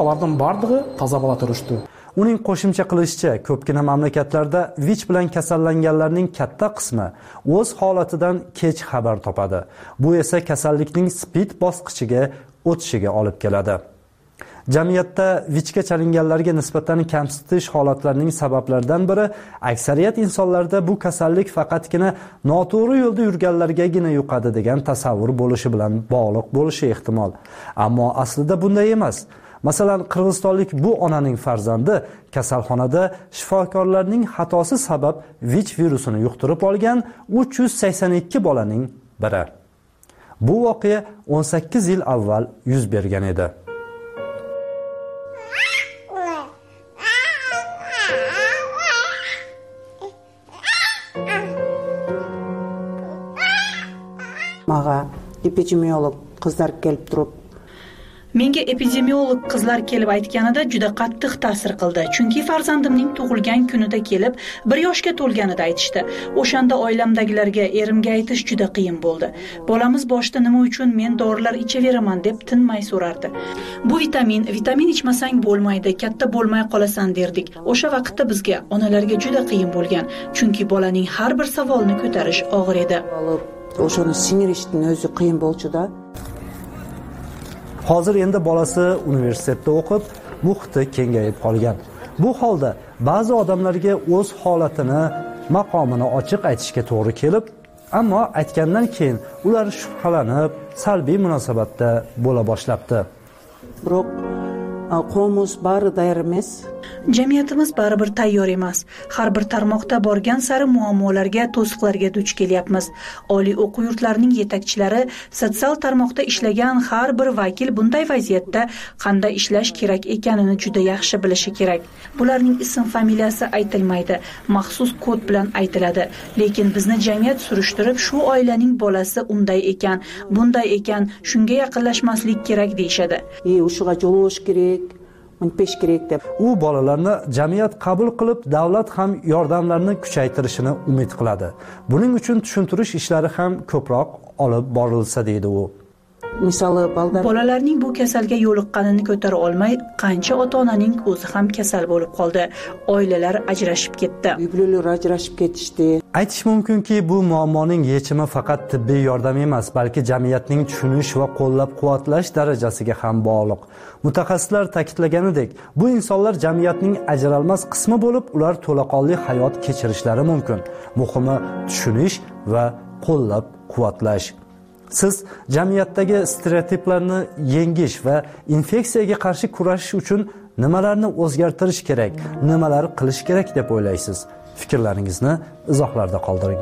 Uning qo'shimcha qilishicha, ko'pgina mamlakatlarda VICH bilan kasallanganlarning katta qismi o'z holatidan kech xabar topadi. Bu esa kasallikning spid bosqichiga o'tishiga olib keladi. Jamiyatda VICHga chalinganlarga nisbatan kamsitish holatlarining sabablaridan biri aksariyat insonlarda bu kasallik faqatgina noto'g'ri yo'lda yurganlargagina yuqadi degan tasavvur bo'lishi bilan bog'liq bo'lishi ehtimol. Ammo aslida bunday emas. Masalan, qirg'izistonlik bu onaning farzandi kasalxonada shifokorlarning xatosi sabab VICH virusini yuqtirib olgan 382 bolaning biri. Bu voqea 18 yil avval yuz bergan edi. Maga epidemiolog qizlar kelib turib, menga epidemiolog qizlar kelib aytganida juda qattiq ta'sir qildi. Chunki farzandimning tug'ilgan kunida kelib 1 yoshga to'lganida aytishdi. O'shanda oilamdagilarga, erimga aytish juda qiyin bo'ldi. Bolamiz boshda nima uchun men dorilar ichaveraman deb tinmay so'rardi. Bu vitamin ichmasang bo'lmaydi, katta bo'lmay qolasan derdik. O'sha vaqtda bizga, onalarga juda qiyin bo'lgan. Chunki bolaning har bir savolini ko'tarish og'ir edi. O'shani sindirishning o'zi qiyin bo'ldi-da. Hozir endi bolasi universitetda o'qib, muhiti kengayib qolgan. Bu holda ba'zi odamlarga o'z holatini, maqomini ochiq aytishga to'g'ri kelib, ammo aytgandan keyin ular shubhalanib, salbiy munosabatda bo'la boshlabdi. Biroq qomuz bari tayyor emas. Jamiyatimiz baribir tayyor emas. Har bir tarmoqda borgan sari muammolarga, to'siqlarga duch kelyapmiz. Oliy o'quv yurtlarining yetakchilari, sotsial tarmoqda ishlagan har bir vakil bunday vaziyatda qanday ishlash kerak ekanini juda yaxshi bilishi kerak. Bularning ism familiyasi aytilmaydi, maxsus kod bilan aytiladi. Lekin bizni jamiyat surishtirib, shu oilaning bolasi unday ekan, bunday ekan, shunga yaqinlashmaslik kerak deyshadi. O'shiga javosh kerak. U bolalarni jamiyat qabul qilib, davlat ham yordamlarni kuchaytirishini umid qiladi. Buning uchun tushuntirish ishlari ham ko'proq olib borilsa, deydi u. Bolalarning bu kasalga yo'liqqanini ko'tara olmay, qancha ota-onaning o'zi ham kasal bo'lib qoldi. Oilalar ajrashib ketdi. Uylar ajrashib ketishdi. Aytish mumkinki, bu muammoning yechimi faqat tibbiy yordam emas, balki jamiyatning tushunish va qo'llab-quvvatlash darajasiga ham bog'liq. Mutaxassislar ta'kidlaganidek, bu insonlar jamiyatning ajralmas qismi bo'lib, ular to'laqonli hayot kechirishlari mumkin. Muhimi tushunish va qo'llab-quvvatlash. Siz jamiyatdagi stereotiplarni yengish va infeksiyaga qarshi kurashish uchun nimalarni o'zgartirish kerak, nimalar qilish kerak deb o'ylaysiz? Fikrlaringizni izohlarda qoldiring.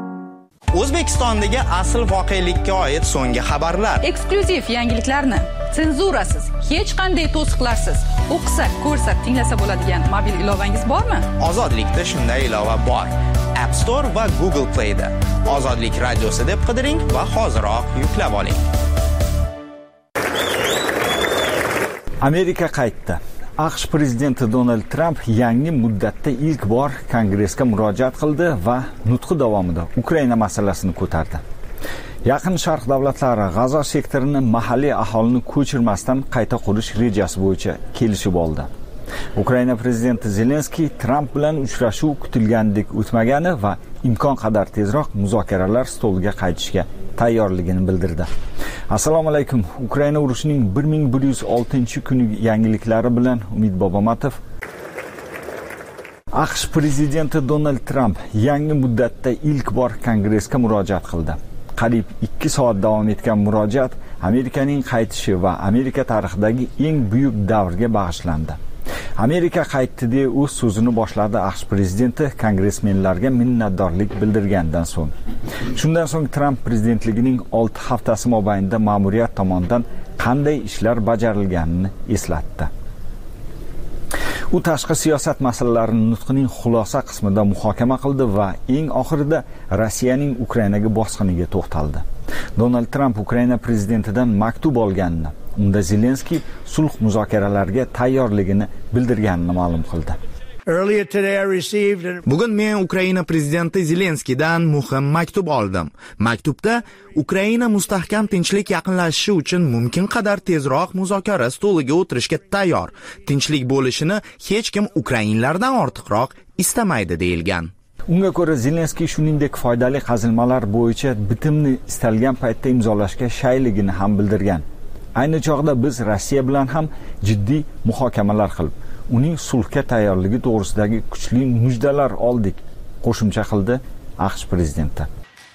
O'zbekistondagi asl voqelikka oid so'nggi xabarlar. Eksklyuziv yangiliklarni senzurasiz, hech qanday to'siqlarsiz o'qisa, ko'rsa, tinglasa bo'ladigan mobil ilovangiz bormi? Ozodlikda shunday ilova bor. App Store va Google Play da. Ozodlik radiosi deb qidiring va hoziroq yuklab oling. Amerika qaytdi. AQSh prezidenti Donald Tramp yangi muddatda ilk bor Kongressga murojaat qildi va nutqi davomida Ukraina masalasini ko'tardi. Yaqin Sharq davlatlari G'azo sektorini mahalliy aholini ko'chirmasdan qayta qurish rejasi bo'yicha kelishib oldi. Ukraina prezidenti Zelenskiy Tramp bilan uchrashuv kutilgandek o'tmagani va imkon qadar tezroq muzokaralar stoliga qaytishga tayyorligini bildirdi. Assalomu alaykum. Ukraina urushining 1106-kuni yangiliklari bilan Umid Bobomatov. AQSh prezidenti Donald Tramp yangi muddatda ilk bor Kongressga murojaat qildi. Qariyb 2 soat davom etgan murojaat Amerikaning qaytishi va Amerika tarixidagi eng buyuk davrga bag'ishlandi. Amerika qaytdi deb o'z so'zini boshladi AQSh prezidenti kongressmenlarga minnatdorlik bildirgandan so'ng. Shundan so'ng Tramp prezidentligining 6 haftasi mobaynida ma'muriyat tomonidan qanday ishlar bajarilganini eslatdi. U tashqi siyosat masalalarini nutqining xulosa qismida muhokama qildi va eng oxirida Rossiyaning Ukrainaga bosqiniga to'xtaldi. Donald Tramp Ukraina prezidentidan maktub olganini, unda Zelenskiy sulh muzokaralariga tayyorligini bildirganini ma'lum qildi. Bugun men Ukraina prezidenti Zelenskiydan muhim maktub oldim. Maktubda Ukraina mustahkam tinchlik yaqinlashishi uchun mumkin qadar tezroq muzokara stoliga o'tirishga tayyor. Tinchlik bo'lishini hech kim ukrainlardan ortiqroq istamaydi deyilgan. Unga ko'ra Zelenskiy shuningdek foydali qazilmalar bo'yicha bitimni istalgan paytda imzolashga shayligini ham bildirgan. Ayni chog'da biz Rossiya bilan ham jiddiy muhokamalar qilib, uning sulhga tayyorligi to'g'risidagi kuchli mujdalar oldik, qo'shimcha qildi AQSh prezidenti.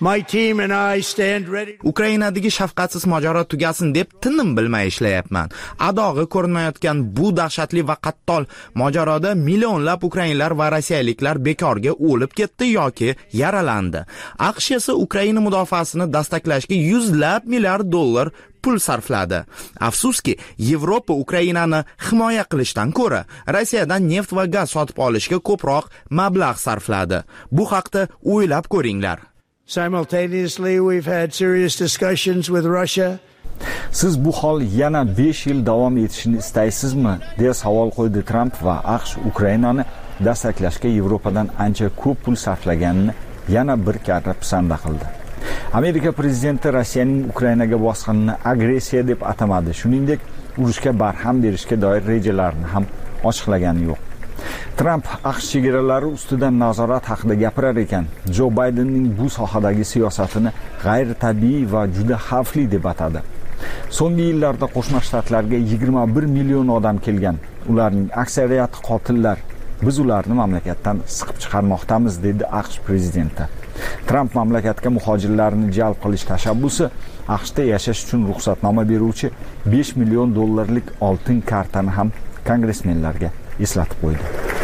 Ukrainadagi shafqatsiz mojaro tugasin deb tinim bilmay ishlayapman. Adog'i ko'rinmayotgan bu dahshatli va qattol mojaroda millionlab ukrainlar va rossiyaliklar bekorga o'lib ketdi yoki yaralandi. AQSh esa Ukraina mudofaasini dastaklashga yuzlab milliard dollar pul sarfladi. Afsuski, Yevropa Ukrainani himoya qilishdan ko'ra Rossiyadan neft va gaz sotib olishga ko'proq mablag' sarfladi. Bu haqda o'ylab ko'ringlar. Simultaneously, we've had serious discussions with Russia. Siz bu hol yana 5 yil davom etishini istaysizmi? deya savol qo'ydi Tramp va AQSh Ukrainani dastaklashga Yevropadan ancha ko'p pul sarflaganini yana bir karra pisanda qildi. Amerika prezidenti Rossiyaning Ukrainaga bosqinini agressiya deb atamadi. Shuningdek, urushga barham berishga doir rejalarini ham ochiqlagani yo'q. Tramp AQSh chegaralari ustidan nazorat haqida gapirar ekan, Joe Bidenning bu sohadagi siyosatini g'ayritabiiy va juda xavfli deb atadi. So'nggi yillarda Qo'shma Shtatlarga 21 million odam kelgan. Ularning aksariyati qotillar. Biz ularni mamlakatdan siqib chiqarmoqdamiz, dedi AQSh prezidenti. Tramp mamlakatga muhojirlarni jalb qilish tashabbusi AQShda yashash uchun ruxsatnoma beruvchi 5 million dollarlik oltin kartani ham kongressmenlarga eslatib qo'ydi.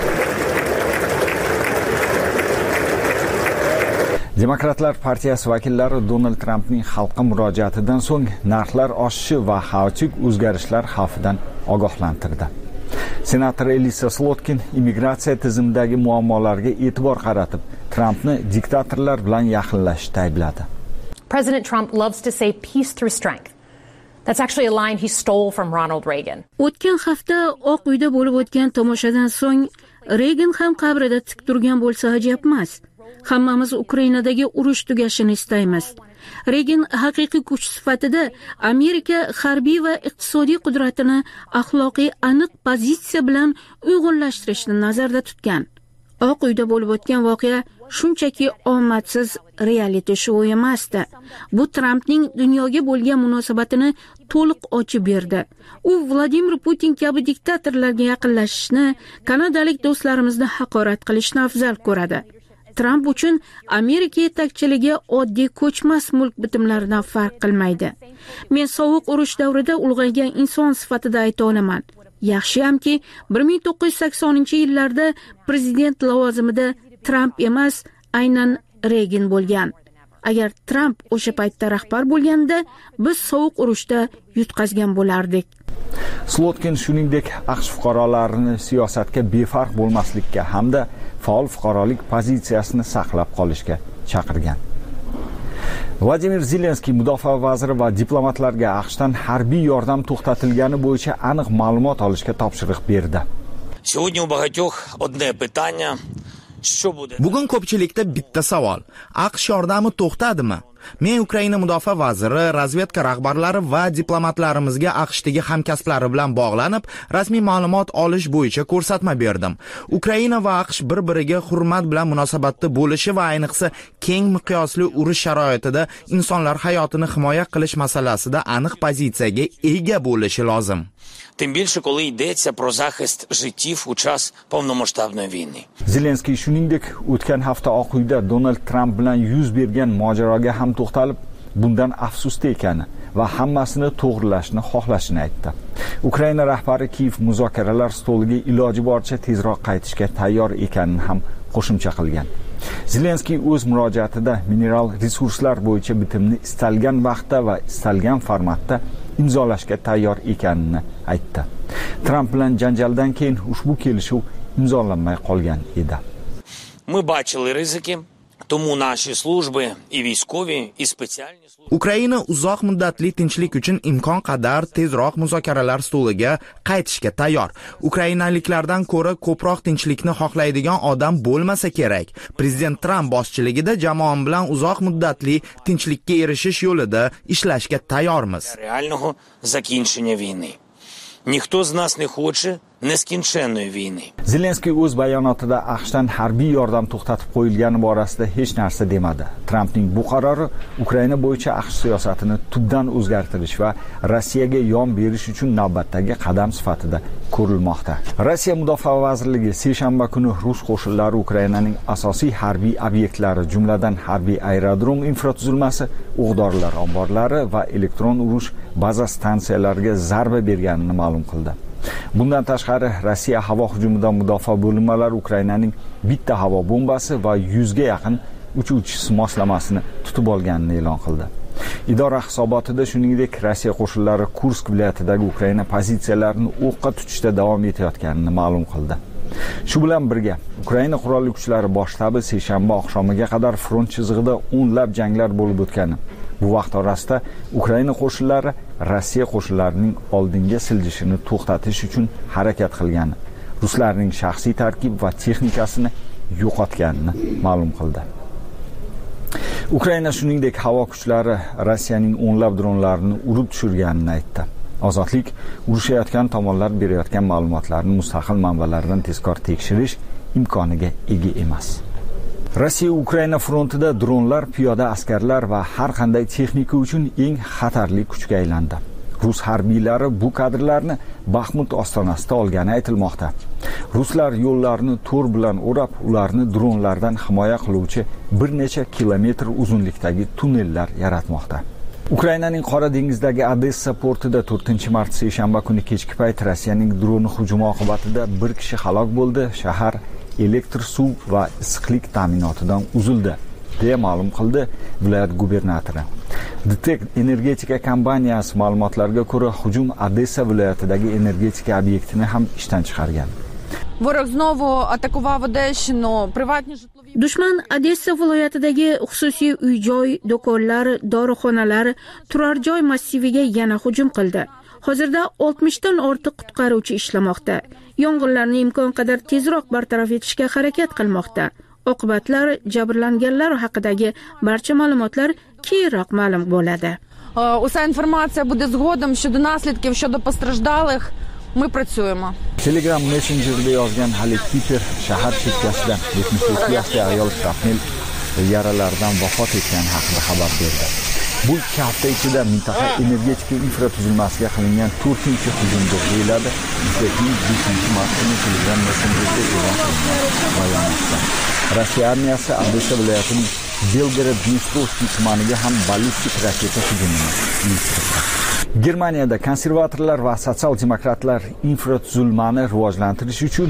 Demokratlar partiyasi vakillari Donald Trampning xalqqa murojaatidan so'ng narxlar oshishi va xaotik o'zgarishlar xavfidan ogohlantirdi. Senator Elisa Slotkin immigratsiya tizimidagi muammolarga e'tibor qaratib, Trampni diktatorlar bilan yaqinlashishda aybladi. President Trump loves to say peace through strength. That's actually a line he stole from Ronald Reagan. O'tgan hafta Oq uyda bo'lib o'tgan tomoshadan so'ng Reagan ham qabrida tik turgan bo'lsa ajab emas. Hammamiz Ukrainadagi urush tugashini istaymiz. Reagan haqiqiy kuch sifatida Amerika harbiy va iqtisodiy qudratini axloqiy aniq pozitsiya bilan uyg'unlashtirishni nazarda tutgan. Oq uyda bo'lib o'tgan voqea shunchaki omadsiz reality show emasdi. Bu Trampning dunyoga bo'lgan munosabatini to'liq ochib berdi. U Vladimir Putin kabi diktatorlarga yaqinlashishni, kanadalik do'stlarimizni haqorat qilishni afzal ko'radi. Tramp uchun Amerika yetakchiligi oddiy ko'chmas mulk bitimlaridan farq qilmaydi. Men sovuq urush davrida ulg'aygan inson sifatida ayta olaman. Yaxshiyamki, 1980-yillarda prezident lavozimida Tramp emas, aynan Reagan bo'lgan. agar Tramp o'sha paytda rahbar bo'lganda biz sovuq urushda yutqazgan bo'lardik. Slotkin shuningdek AQSh fuqarolarini siyosatga befarq bo'lmaslikka hamda faol fuqarolik pozitsiyasini saqlab qolishga chaqirgan. Vladimir Zelenskiy mudofaa vaziri va diplomatlarga AQShdan harbiy yordam to'xtatilgani bo'yicha aniq ma'lumot olishga topshiriq berdi. Bugun ko'pchilikda bitta savol: AQSh yordami to'xtadimi? Men Ukraina mudofaa vaziri, razvedka rahbarlari va diplomatlarimizga AQShdagi hamkasblari bilan bog'lanib, rasmiy ma'lumot olish bo'yicha ko'rsatma berdim. Ukraina va AQSh bir-biriga hurmat bilan munosabatda bo'lishi va ayniqsa keng miqyosli urush sharoitida insonlar hayotini himoya qilish masalasida aniq pozitsiyaga ega bo'lishi lozim. Тим більше, коли йдеться про захист життів у час повномасштабної війни. Zelenskiy shuningdek o'tgan hafta Oq uyda Donald Trump bilan yuz bergan mojaroga ham to'xtalib, bundan afsusda ekani va hammasini to'g'rilashni xohlashini aytdi. Ukraina rahbari Kiyev muzokaralar stoliga iloji boricha tezroq qaytishga tayyor ekanini ham qo'shimcha qilgan. Zelenskiy o'z murojaatida mineral resurslar bo'yicha bitimni istalgan vaqtda va istalgan formatda imzolashga tayyor ekanini aytdi. Tramp bilan janjaldan keyin ushbu kelishuv imzolanmay qolgan edi. Ми бачили ризики, тому наші служби і військові, і спеціальні служби. Ukraina uzoq muddatli tinchlik uchun imkon qadar tezroq muzokaralar stoliga qaytishga tayyor. Ukrainaliklardan ko'ra ko'proq tinchlikni xohlaydigan odam bo'lmasa kerak. Prezident Tramp boshchiligida jamoam bilan uzoq muddatli tinchlikka erishish yo'lida ishlashga tayyormiz. Реального закінчення війни. Ніхто з нас не хоче neskінченної війни. Zelenskiy o'z bayonotida AQShdan harbiy yordam to'xtatib qo'yilgani borasida hech narsa demadi. Trampning bu qarori Ukraina bo'yicha AQSh siyosatini tubdan o'zgartirish va Rossiyaga yon berish uchun navbatdagi qadam sifatida ko'rilmoqda. Rossiya mudofaa vazirligi seshanba kuni rus qo'shinlari Ukrainaning asosiy harbiy obyektlari, jumladan harbiy aerodrom infratuzilmasi, o'q-dorilar omborlari va elektron urush baza stansiyalariga zarba berganini ma'lum qildi. Bundan tashqari Rossiya havo hujumidan mudofaa bo'linmalari Ukrainaning bitta havo bombasi va 100 ga yaqin uchuvchi moslamasini tutib olganini e'lon qildi. Idora hisobotida shuningdek Rossiya qo'shinlari Kursk viloyatidagi Ukraina pozitsiyalarini o'qqa tutishda davom etayotganini ma'lum qildi. Shu bilan birga Ukraina qurolli kuchlari bosh shtabi seshanba oqshomiga qadar front chizig'ida o'nlab janglar bo'lib o'tgani, bu vaqt orasida Ukraina qo'shinlari Rossiya qo'shinlarining oldinga siljishini to'xtatish uchun harakat qilgani, ruslarning shaxsiy tarkib va texnikasini yo'qotganini ma'lum qildi. Ukraina shuningdek havo kuchlari Rossiyaning o'nlab dronlarini urib tushirganini aytdi. Ozodlik urushayotgan tomonlar berayotgan ma'lumotlarni mustaqil manbalardan tezkor tekshirish imkoniga ega emas. Rossiya Ukraina frontida dronlar, piyoda askarlar va har qanday texnika uchun eng xatarli kuchga aylandi. Rus harbiylari bu kadrlarni Baxmut ostonasida olgani aytilmoqda. Ruslar yo'llarni to'r bilan o'rab, ularni dronlardan himoya qiluvchi bir necha kilometr uzunlikdagi tunnellar yaratmoqda. Ukrainaning Qora dengizdagi Odessa portida 4-mart seshanba kuni kechki payt Rossiyaning droni hujumi oqibatida bir kishi halok bo'ldi. Shahar elektr suv va issiqlik ta'minotidan uzildi, deya ma'lum qildi viloyat gubernatori. DTEK energetika kompaniyasi ma'lumotlariga ko'ra, hujum Odessa viloyatidagi energetika obyektini ham ishdan chiqargan. Ворог знову атакував Одещину, приватні житлові. Dushman Odessa viloyatidagi xususiy uy-joy, do'konlar, dorixonalar, turar joy massiviga yana hujum qildi. Hozirda 60 dan ortiq qutqaruvchi ishlamoqda. Yong'inlarni imkon qadar tezroq bartaraf etishga harakat qilmoqda. Oqibatlar, jabrlanganlar haqidagi barcha ma'lumotlar keyinroq ma'lum bo'ladi. Уся інформація буде згодом щодо наслідків, щодо постраждалих. Мы працюємо. Telegram Messenger'da yozgan Halil Piper shahar chekkasidan 72 yoshli ayol shrapnel yaralaridan vafot etgani haqida xabar berdi. Bu 2 hafta ichida mintaqa energetika infratuzilmasiga qilingan 4-chi hujum deb deyiladi. Prezidentning 5-mart kuni Telegram Messenger'da e'lon qilingan bayonotda. Rossiya armiyasi Odessa viloyatining Belgorod-Dnestrovskiy tumaniga ham ballistik raketa hujumini uyushtirdi. Germaniyada konservatorlar va sotsial demokratlar infratuzilmani rivojlantirish uchun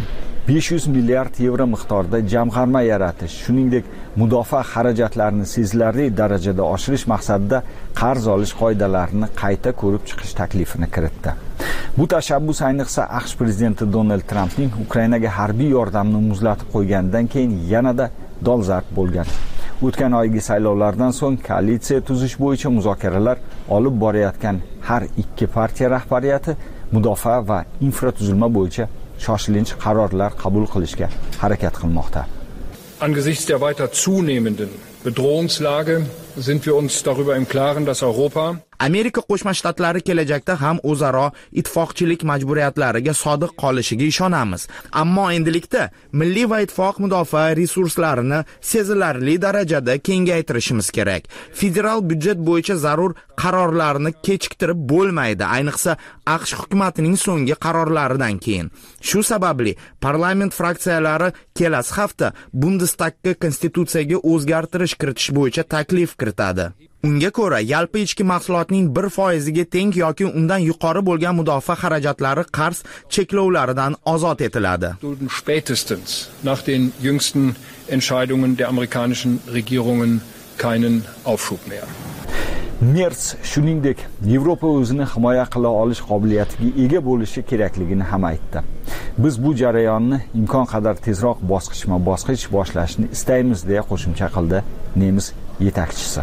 500 milliard yevro miqdorida jamg'arma yaratish, shuningdek mudofaa xarajatlarini sezilarli darajada oshirish maqsadida qarz olish qoidalarini qayta ko'rib chiqish taklifini kiritdi. Bu tashabbus ayniqsa AQSh prezidenti Donald Trampning Ukrainaga harbiy yordamni muzlatib qo'yganidan keyin yanada dolzarb bo'lgan. O'tgan oygi saylovlardan so'ng koalitsiya tuzish bo'yicha muzokaralar olib borayotgan har ikki partiya rahbariyati mudofaa va infratuzilma bo'yicha shoshilinch qarorlar qabul qilishga harakat qilmoqda. Angesichts der weiter zunehmenden Bedrohungslage sind wir uns darüber im Klaren, dass Europa Amerika Qo'shma Shtatlari kelajakda ham o'zaro ittifoqchilik majburiyatlariga sodiq qolishiga ishonamiz. Ammo endilikda milliy va ittifoq mudofaa resurslarini sezilarli darajada kengaytirishimiz kerak. Federal byudjet bo'yicha zarur qarorlarni kechiktirib bo'lmaydi, ayniqsa AQSh hukumatining so'nggi qarorlaridan keyin. Shu sababli parlament fraksiyalari kelasi hafta Bundestagga konstitutsiyaga o'zgartirish kiritish bo'yicha taklif kiritadi. Unga ko'ra, yalpi ichki mahsulotning 1% teng yoki undan yuqori bo'lgan mudofaa xarajatlari qarz cheklovlaridan ozod etiladi. Spätestens nach den jüngsten Entscheidungen der amerikanischen Regierungen keinen Aufschub mehr. Merz shuningdek Yevropa o'zini himoya qila olish qobiliyatiga ega bo'lishi kerakligini ham aytdi. Biz bu jarayonni imkon qadar tezroq bosqichma-bosqich boshlashni istaymiz deya qo'shimcha qildi nemis yetakchisi.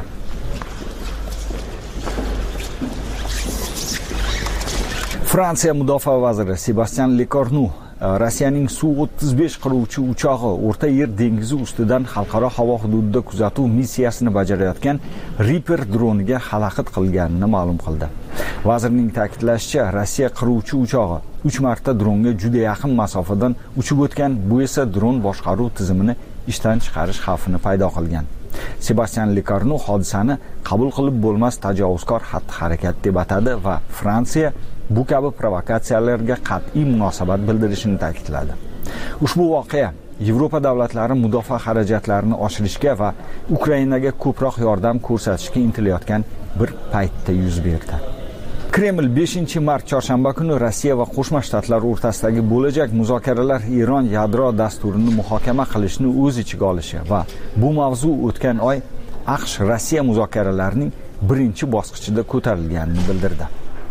Fransiya mudofaa vaziri Sebastian Lecornu Rossiyaning Su-35 qiruvchi uchog'i O'rta Yer dengizi ustidan xalqaro havo hududida kuzatuv missiyasini bajarayotgan Reaper droniga xalaqit qilganini ma'lum qildi. Vazirning ta'kidlashicha, Rossiya qiruvchi uchog'i 3 marta dronga juda yaqin masofadan uchib o'tgan, bu esa dron boshqaruv tizimini ishdan chiqarish xavfini paydo qilgan. Sebastian Lecornu hodisani qabul qilib bo'lmas tajovuzkor xatti-harakat deb atadi va Fransiya bu kabi provokatsiyalarga qat'iy munosabat bildirishini ta'kidladi. Ushbu voqea Yevropa davlatlari mudofaa xarajatlarini oshirishga va Ukrainaga ko'proq yordam ko'rsatishga intilayotgan bir paytda yuz berdi. Kreml 5-mart chorshanba kuni Rossiya va Qo'shma Shtatlar o'rtasidagi bo'lajak muzokaralar Eron yadro dasturini muhokama qilishni o'z ichiga olishi va bu mavzu o'tgan oy AQSh Rossiya muzokaralarining birinchi bosqichida ko'tarilganini bildirdi.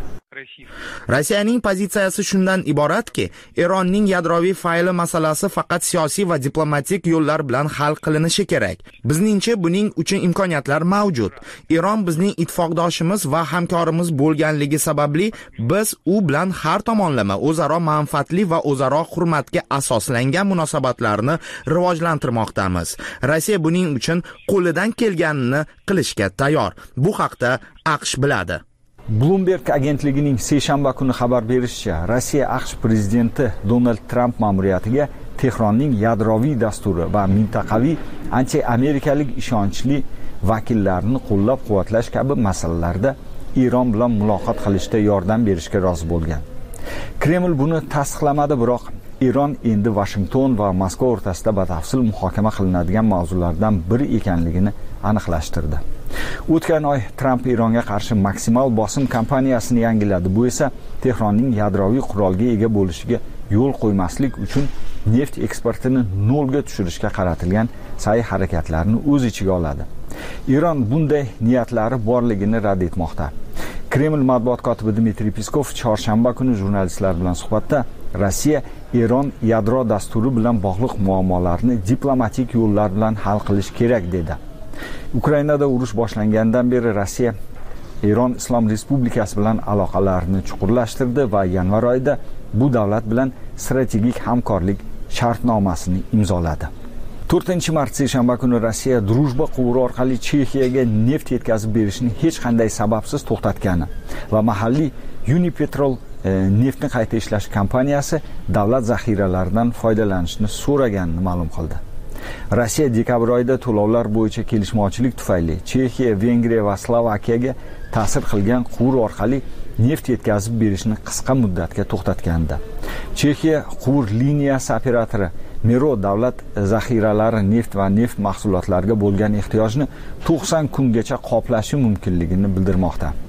Rossiyaning pozitsiyasi shundan iboratki, Eronning yadroviy fayli masalasi faqat siyosiy va diplomatik yo'llar bilan hal qilinishi kerak. Bizningcha buning uchun imkoniyatlar mavjud. Eron bizning ittifoqdoshimiz va hamkorimiz bo'lganligi sababli biz u bilan har tomonlama o'zaro manfaatli va o'zaro hurmatga asoslangan munosabatlarni rivojlantirmoqdamiz. Rossiya buning uchun qo'lidan kelganini qilishga tayyor. Bu haqda AQSh biladi. Bloomberg agentligining seshanba kuni xabar berishicha, Rossiya AQSh prezidenti Donald Trump ma'muriyatiga Tehronning yadroviy dasturi va mintaqaviy anti-amerikalik ishonchli vakillarini qo'llab-quvvatlash kabi masalalarda Eron bilan muloqot qilishda yordam berishga rozi bo'lgan. Kreml buni tasdiqlamadi, biroq Eron endi Washington va Moskva o'rtasida batafsil muhokama qilinadigan mavzulardan biri ekanligini aniqlashtirdi. O'tgan oy Trump Eronga qarshi maksimal bosim kampaniyasini yangiladi. Bu esa Tehronning yadroviy qurolga ega bo'lishiga yo'l qo'ymaslik uchun neft eksportini nolga tushirishga qaratilgan sa'y harakatlarini o'z ichiga oladi. Eron bunday niyatlari borligini rad etmoqda. Kreml matbuot kotibi Dmitriy Peskov chorshanba kuni jurnalistlar bilan suhbatda Rossiya Eron yadro dasturi bilan bog'liq muammolarni diplomatik yo'llar bilan hal qilish kerak dedi. Ukrainada urush boshlangandan beri Rossiya Eron Islom Respublikasi bilan aloqalarini chuqurlashtirdi va yanvar oyida bu davlat bilan strategik hamkorlik shartnomasini imzoladi. 4-mart seshanba kuni Rossiya Drujba quvuri orqali Chexiyaga neft yetkazib berishni hech qanday sababsiz to'xtatgani va mahalliy Unipetrol neftni qayta ishlash kompaniyasi davlat zaxiralaridan foydalanishni so'raganini ma'lum qildi. Rossiya dekabr oyida to'lovlar bo'yicha kelishmovchilik tufayli Chexiya, Vengriya va Slovakiyaga ta'sir qilgan quvur orqali neft yetkazib berishni qisqa muddatga to'xtatgandi. Chexiya quvur liniyasi operatori Mero davlat zaxiralari neft va neft mahsulotlariga bo'lgan ehtiyojni 90 kungacha qoplashi mumkinligini bildirmoqda.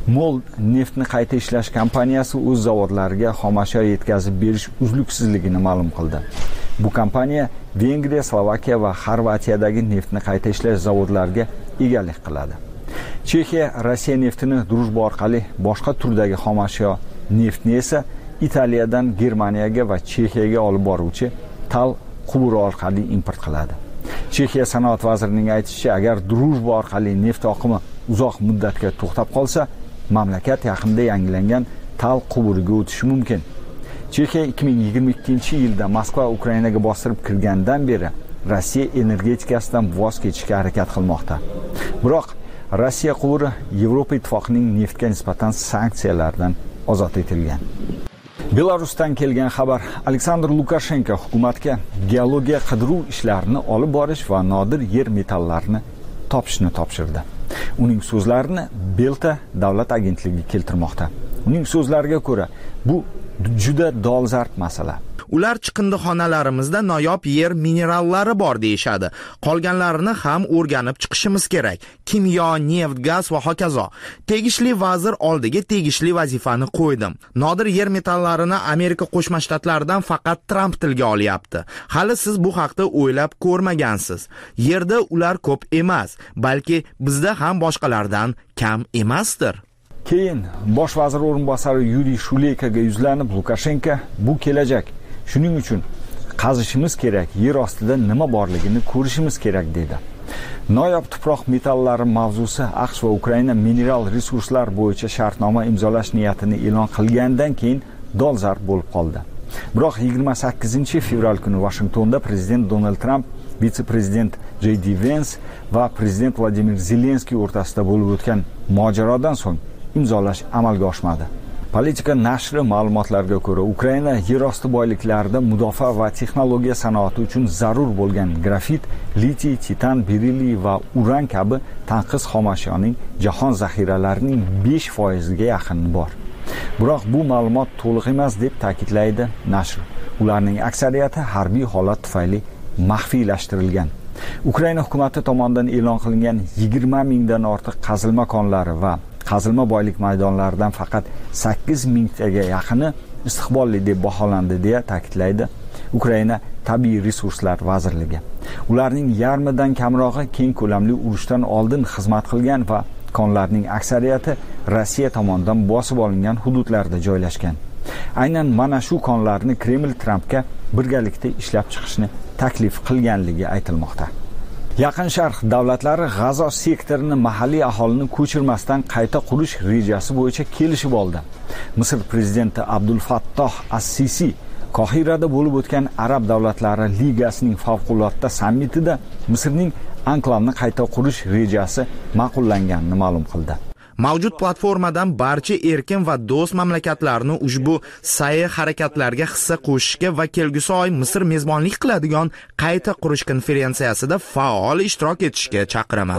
MOL neftni qayta ishlash kompaniyasi o'z zavodlariga xomashyo yetkazib berish uzluksizligini ma'lum qildi. Bu kompaniya Vengriya, Slovakiya va Xorvatiyadagi neftni qayta ishlash zavodlariga egalik qiladi. Chexiya Rossiya neftini drujba orqali boshqa turdagi xomashyo neftni esa Italiyadan Germaniyaga va Chexiyaga olib boruvchi tal quvuri orqali import qiladi. Chexiya sanoat vazirining aytishicha, agar drujba orqali neft oqimi uzoq muddatga to'xtab qolsa, mamlakat yaqinda yangilangan tal quvuriga o'tishi mumkin. Chexiya 2022-yilda Moskva Ukrainaga bostirib kirgandan beri Rossiya energetikasidan voz kechishga harakat qilmoqda. Biroq Rossiya quvuri Yevropa ittifoqining neftga nisbatan sanksiyalardan ozod etilgan. Belarusdan kelgan xabar: Aleksandr Lukashenko hukumatga geologiya qidiruv ishlarini olib borish va nodir yer metallarini topishni topshirdi. Uning so'zlarini Belta davlat agentligi keltirmoqda. Uning so'zlariga ko'ra, bu juda dolzarb masala. Ular chiqindixonalarimizda noyob yer minerallari bor deyishadi. Qolganlarini ham o'rganib chiqishimiz kerak. Kimyo, neft, gaz va hokazo. Tegishli vazir oldiga tegishli vazifani qo'ydim. Nodir yer metallarini Amerika Qo'shma Shtatlaridan faqat Trump tilga olyapti. Hali siz bu haqda o'ylab ko'rmagansiz. Yerda ular ko'p emas, balki bizda ham boshqalardan kam emasdir. Keyin bosh vazir o'rinbosari Yuriy Shuleykaga yuzlanib, Lukashenko bu kelajak. Shuning uchun qazishimiz kerak, yer ostida nima borligini ko'rishimiz kerak dedi. Noyob tuproq metallari mavzusi AQSh va Ukraina mineral resurslar bo'yicha shartnoma imzolash niyatini e'lon qilgandan keyin dolzarb bo'lib qoldi. Biroq 28-fevral kuni Washingtonda prezident Donald Trump, vitse-prezident J.D. Vance va prezident Vladimir Zelenskiy o'rtasida bo'lib o'tgan mojarodan so'ng imzolash amalga oshmadi. Politika nashri ma'lumotlariga ko'ra, Ukraina yerosti boyliklarida mudofaa va texnologiya sanoati uchun zarur bo'lgan grafit, litiy, titan, berilliy va uran kabi tanqis xomashyoning jahon zaxiralarining 5% ga yaqini bor. Biroq bu ma'lumot to'liq emas deb ta'kidlaydi nashr. Ularning aksariyati harbiy holat tufayli maxfiylashtirilgan. Ukraina hukumati tomonidan e'lon qilingan 20 mingdan ortiq qazilma konlari va qazilma boylik maydonlaridan faqat 8 mingtaga yaqini istiqbolli deb baholandi deya ta'kidlaydi Ukraina Tabiiy resurslar vazirligi. Ularning yarmidan kamrog'i keng ko'lamli urushdan oldin xizmat qilgan va konlarning aksariyati Rossiya tomonidan bosib olingan hududlarda joylashgan. Aynan mana shu konlarni Kreml Trumpga birgalikda ishlab chiqishni taklif qilganligi aytilmoqda. Yaqin Sharq davlatlari G'azo sektorini mahalliy aholini ko'chirmasdan qayta qurish rejasi bo'yicha kelishib oldi. Misr prezidenti Abdul Fattoh as-Sisi Qohirada bo'lib o'tgan Arab davlatlari ligasining favqulodda sammitida Misrning anklavni qayta qurish rejasi ma'qullanganini ma'lum qildi. Mavjud platformadan barcha erkin va do'st mamlakatlarni ushbu sa'y harakatlarga hissa qo'shishga va kelgusi oy Misr mezbonlik qiladigan qayta qurish konferensiyasida faol ishtirok etishga chaqiraman.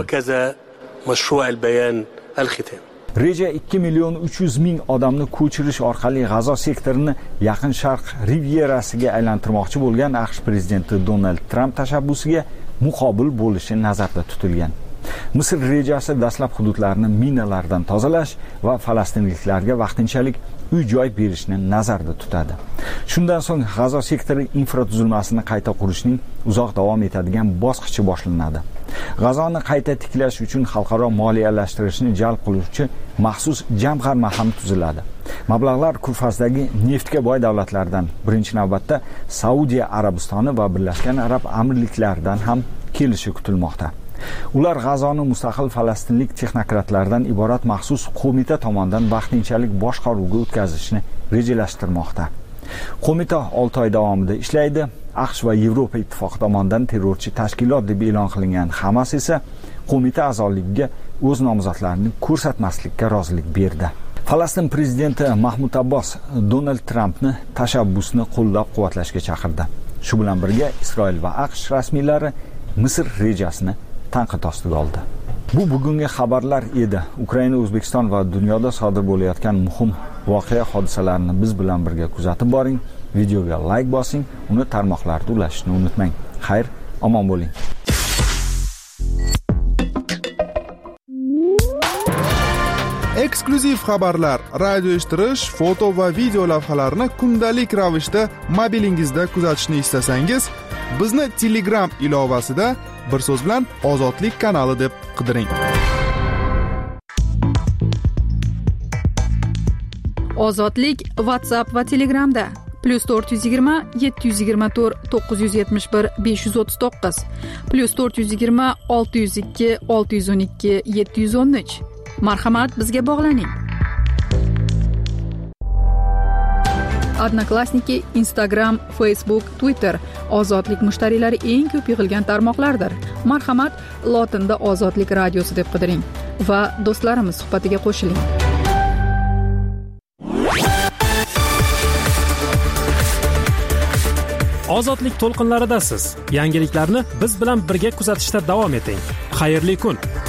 Reja 2.300.000 odamni ko'chirish orqali G'azo sektorini Yaqin Sharq rivierasiga aylantirmoqchi bo'lgan AQSh prezidenti Donald Trump tashabbusiga muqobil bo'lishi nazarda tutilgan. Misr rejasi dastlab hududlarni minalardan tozalash va falastinliklarga vaqtinchalik uy-joy berishni nazarda tutadi. Shundan so'ng G'azo sektori infratuzilmasini qayta qurishning uzoq davom etadigan bosqichi boshlanadi. G'azoni qayta tiklash uchun xalqaro moliyalashtirishni jalb qiluvchi maxsus jamg'arma ham tuziladi. Mablag'lar Kurfazdagi neftga boy davlatlardan, birinchi navbatda Saudiya Arabistoni va Birlashgan Arab Amirliklaridan ham kelishi kutilmoqda. Ular G'azoni mustaqil falastinlik texnokratlardan iborat maxsus qo'mita tomonidan vaqtinchalik boshqaruvga o'tkazishni rejalashtirmoqda. Qo'mita 6 oy davomida ishlaydi. AQSh va Yevropa ittifoqi tomonidan terrorchi tashkilot deb e'lon qilingan Hamas esa qo'mita a'zoligiga o'z nomzodlarini ko'rsatmaslikka rozilik berdi. Falastin prezidenti Mahmud Abbos Donald Trumpni tashabbusni qo'llab-quvvatlashga chaqirdi. Shu bilan birga Isroil va AQSh rasmiylari Misr rejasini tanqid ostiga oldi. Bu bugungi xabarlar edi. Ukraina, O'zbekiston va dunyoda sodir bo'layotgan muhim voqea hodisalarni biz bilan birga kuzatib boring. Videoga like bosing, uni tarmoqlarda ulashishni unutmang. Xayr, omon bo'ling. eksklyuziv xabarlar, radio eshittirish, foto va video lavhalarni kundalik ravishda mobilingizda kuzatishni istasangiz, bizni Telegram ilovasida bir so'z bilan Ozodlik kanali deb qidiring. Ozodlik WhatsApp va Telegramda +420 724 971 539 +420 602 612 713. Marhamat, bizga bog'laning. Odnoklassniki, Instagram, Facebook, Twitter Ozodlik mushtariylari eng ko'p yig'ilgan tarmoqlardir. Marhamat, lotinda Ozodlik radiosi deb qidiring va do'stlarimiz suhbatiga qo'shiling. Ozodlik to'lqinlaridasiz. Yangiliklarni biz bilan birga kuzatishda davom eting. Xayrli kun.